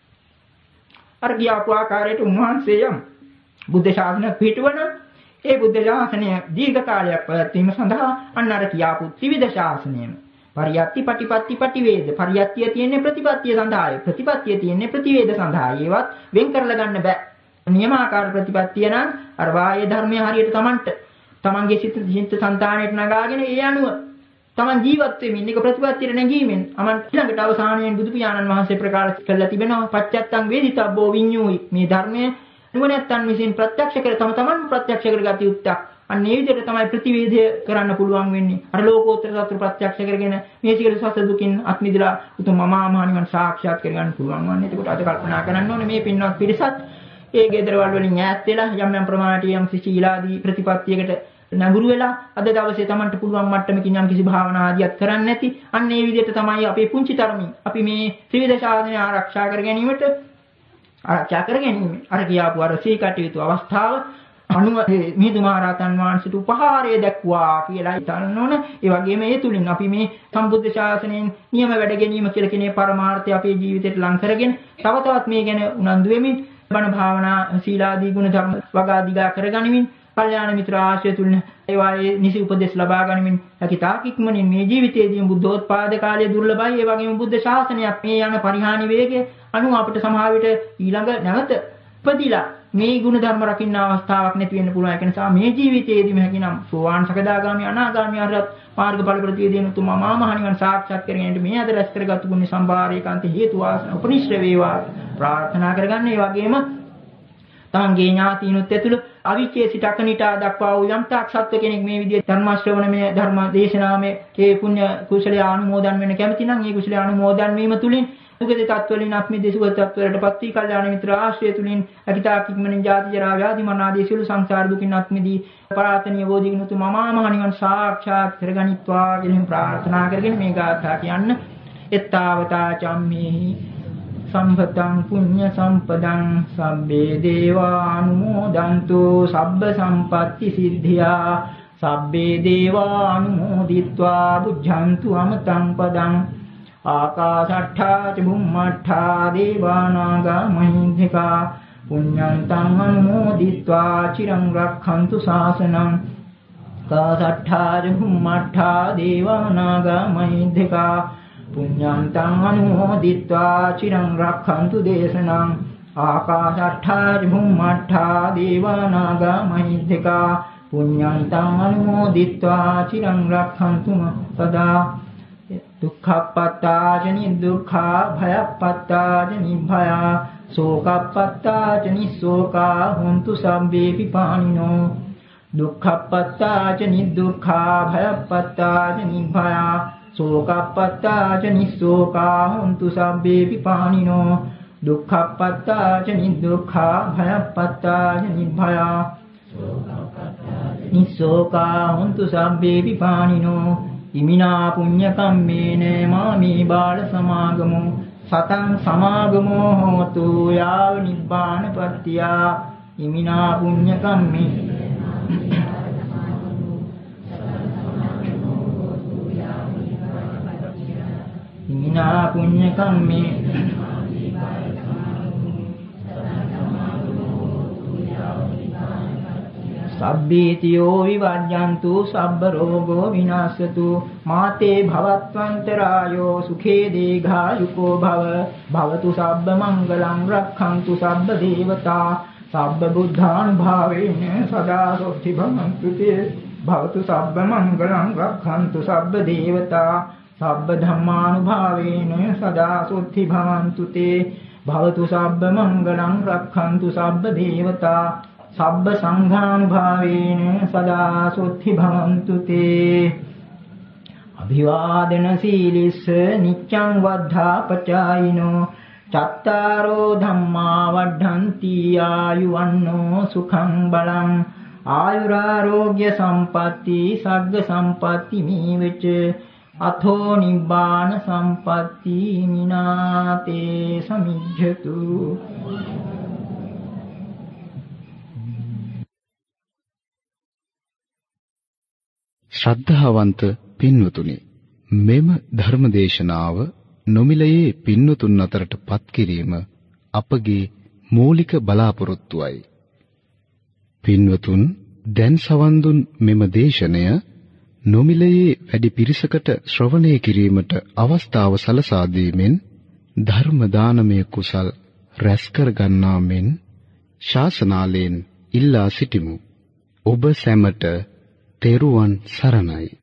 අර ගියාපු ආකාරයට උන්වහන්සේ යම් බුද්ධ ශාසනය පිටවන ඒ බුද්ධ ශාසනය දීර්ඝ කාලයක් පැවැත්වීම සඳහා අන්න අර කියාපු ත්‍රිවිධ ශාසනයම පරියත්ති පටිපත්ති පටිවේද පරියත්තිය තියෙන්නේ ප්‍රතිපත්තිය සඳහායි ප්‍රතිපත්තිය තියෙන්නේ ප්‍රතිවේද සඳහායි ඒවත් වෙන් කරලා ගන්න බෑ නියමාකාර ප්‍රතිපත්තිය නම් අර වායේ ධර්මයේ හරියට Tamanට Tamanගේ සිත සිත සංතාණයට නගාගෙන ඒ අනුව Taman ජීවත් වෙමින් එක ප්‍රතිපත්තියට නැගීමෙන් අමන් ඊළඟට අවසානයෙන් බුදු පියාණන් වහන්සේ ප්‍රකාශ කළා තිබෙනවා පච්චත්තං වේදිතබ්බෝ විඤ්ඤූයි මේ ධර්මයේ නුවණැත්තන් විසින් ප්‍රත්‍යක්ෂ කර තම තමන් ප්‍රත්‍යක්ෂ කරගත යුත්තක්. අන්න ඒ විදිහට තමයි ප්‍රතිවේධය කරන්න පුළුවන් වෙන්නේ. අර ලෝකෝත්තර සත්‍ය ප්‍රත්‍යක්ෂ කරගෙන මේ සියලු සත්‍ය දුකින් අත් මිදලා උතුම් මමා මහ නිවන් සාක්ෂාත් කරගන්න පුළුවන් වන්නේ. එතකොට අද කල්පනා කරන්න ඕනේ මේ පින්වත් පිරිසත් ඒ ගෙදරවල වලින් ඈත් වෙලා යම් යම් ප්‍රමාණයට යම් සීලාදී ප්‍රතිපත්තියකට නඟුරු වෙලා අද දවසේ Tamanට පුළුවන් මට්ටමකින් යම් කිසි භාවනා ආදියක් කරන්නේ නැති. අන්න ඒ විදිහට තමයි අපේ පුංචි තරමින් අපි මේ ත්‍රිවිධ ශාසනය ආරක්ෂා කර ගැනීමට ආරක්ෂා කර ගැනීම අර කියාපු අර සී කටයුතු අවස්ථාව අනුව මිහිඳු මහරහතන් වහන්සේට උපහාරය දක්වා කියලා හිතන්න ඕන. ඒ වගේම ඒ තුලින් අපි මේ සම්බුද්ධ ශාසනයෙන් නියම වැඩ ගැනීම කියලා කියන පරමාර්ථය අපේ ජීවිතයට ලං කරගෙන තව තවත් මේ ගැන උනන්දු වෙමින් බණ භාවනා සීලාදී ගුණ ධර්ම වගා දිගා කරගනිමින් කල්යාණ මිත්‍ර ආශ්‍රය තුලින් ඒවායේ නිසි උපදෙස් ලබා ගනිමින් හැකිතාක් ඉක්මනින් මේ ජීවිතයේදී බුද්ධෝත්පාද කාලයේ දුර්ලභයි. ඒ වගේම බුද්ධ ශාසනයක් මේ යන පරිහානි වේගය අනුව අපිට සමහර විට ඊළඟ නැවත උපදිලා මේ ගුණ ධර්ම රකින්න අවස්ථාවක් නැති වෙන්න පුළුවන්. ඒක නිසා මේ ජීවිතයේදීම හැකිනම් සෝවාන් සකදාගාමි අනාගාමි අරහත් මාර්ගඵල ප්‍රතිවේදීන උතුම් මහා මහ නිවන් සාක්ෂාත් කරගන්නට මේ අද රැස් කරගත්තු පුණ්‍ය සම්භාරයකාන්ත හේතු වාසනා උපනිශ්‍රේ වේවා ප්‍රාර්ථනා කරගන්න. ඒ වගේම තමන්ගේ ඥාතීනුත් ඇතුළු අවිචේ සිට අකනිටා දක්වා වූ යම් තාක් සත්ව කෙනෙක් මේ විදිහේ ධර්ම ශ්‍රවණමය ධර්ම දේශනාමේ ඒ පුණ්‍ය කුසලයේ අනුමෝදන් වෙන්න කැමති නම් ඒ කුසලයේ අනුමෝදන් වීම තුලින් සුගති තත්වලින් ආත්මී දේශුගත තත්වවලටපත් වී කල්යාණ මිත්‍ර ආශ්‍රය තුලින් අකිතාක් ඉක්මනින් ජාති ජරා ව්‍යාධි මරණ ආදී සියලු සංසාර දුකින් අත්මිදී පරාතනීය බෝධිගුණතු මමා මහ නිවන් සාක්ෂාත් කරගනිත්වා කියලා ප්‍රාර්ථනා කරගෙන මේ ගාථා කියන්න. එත්තාවතා චම්මේහි සම්පතං පුඤ්ඤ සම්පදං සබ්බේ දේවා අනුමෝදන්තු සබ්බ සම්පatti සිද්ධියා සබ්බේ දේවා අනුමෝදිත්වා බුද්ධන්තු අමතං පදං ආකාශට්ඨා ච බුම්මට්ඨා දේවානාගා මහින්దికා පුඤ්ඤන්තං අනුමෝදිත්වා චිරං රක්ඛන්තු ශාසනං ආකාශට්ඨා ච බුම්මට්ඨා දේවානාගා මහින්దికා පුඤ්ඤන්තං අනුමෝදිත්වා චිරං රක්ඛන්තු දේශනං ආකාශට්ඨා ච බුම්මට්ඨා දේවානාගා මහින්దికා පුඤ්ඤන්තං අනුමෝදිත්වා චිරං රක්ඛන්තු සදා දුක්ඛප්පත්තාච නිදුක්ඛා භයප්පත්තාච නිභයා සෝකප්පත්තාච නිසෝකා හොන්තු සම්බේපි පානිනෝ දුක්ඛප්පත්තාච නිදුක්ඛා භයප්පත්තාච නිභයා සෝකප්පත්තාච නිසෝකා හොන්තු සම්බේපි පානිනෝ දුක්ඛප්පත්තාච නිදුක්ඛා භයප්පත්තාච නිභයා නිසෝකා හොන්තු සම්බේපි පානිනෝ ඉමිනා පුඤ්ඤ කම්මේන මාමේ බාල සමාගමෝ සතං සමාගමෝ හෝතු යාව නිබ්බානපත්තියා ඉමිනා පුඤ්ඤ කම්මේ ඉමිනා පුඤ්ඤ කම්මේ සබ්බීතියෝ විවජ්ජන්තු සබ්බ රෝගෝ විනාශතු මාතේ භවත්වන්තරායෝ සුඛේ දීඝායුකෝ භව භවතු සබ්බ මංගලං රක්ඛන්තු සබ්බ දේවතා සබ්බ බුද්ධානුභාවේන සදා සොත්ති භවන්තු තේ භවතු සබ්බ මංගලං රක්ඛන්තු සබ්බ දේවතා සබ්බ ධම්මානුභාවේන සදා සොත්ති භවන්තු තේ භවතු සබ්බ මංගලං රක්ඛන්තු සබ්බ දේවතා සබ්බ සංඝානුභාවේන සදා සොත්ති භවන්තු තේ අභිවාදන සීලිස්ස නිච්ඡං වද්ධා පචායිනෝ චත්තාරෝ ධම්මා වඩ්ඩಂತಿ ආයුවන්නෝ සුඛං බලං ආයුරාෝග්‍ය සම්පatti සග්ග සම්පatti මේවච අතෝ නිබ්බාන සම්පatti මිනාතේ සමිජ්ජතු. ශ්‍රද්ධාවන්ත පින්වතුනි, මෙම ධර්මදේශනාව නොමිලයේ පින්වතුන් අතරට පත් කිරීම අපගේ මූලික බලාපොරොත්තුවයි. පින්වතුන් දැන් සවන් දුන් මෙම දේශනය නොමිලයේ වැඩි පිරිසකට ශ්‍රවණය කිරීමට අවස්ථාව සලසා දීමෙන් ධර්ම දානමය කුසල් රැස් කර ගන්නා මෙන් ශාසනාලයෙන් ඉල්ලා සිටිමු. ඔබ සැමට තෙරුවන් සරණයි.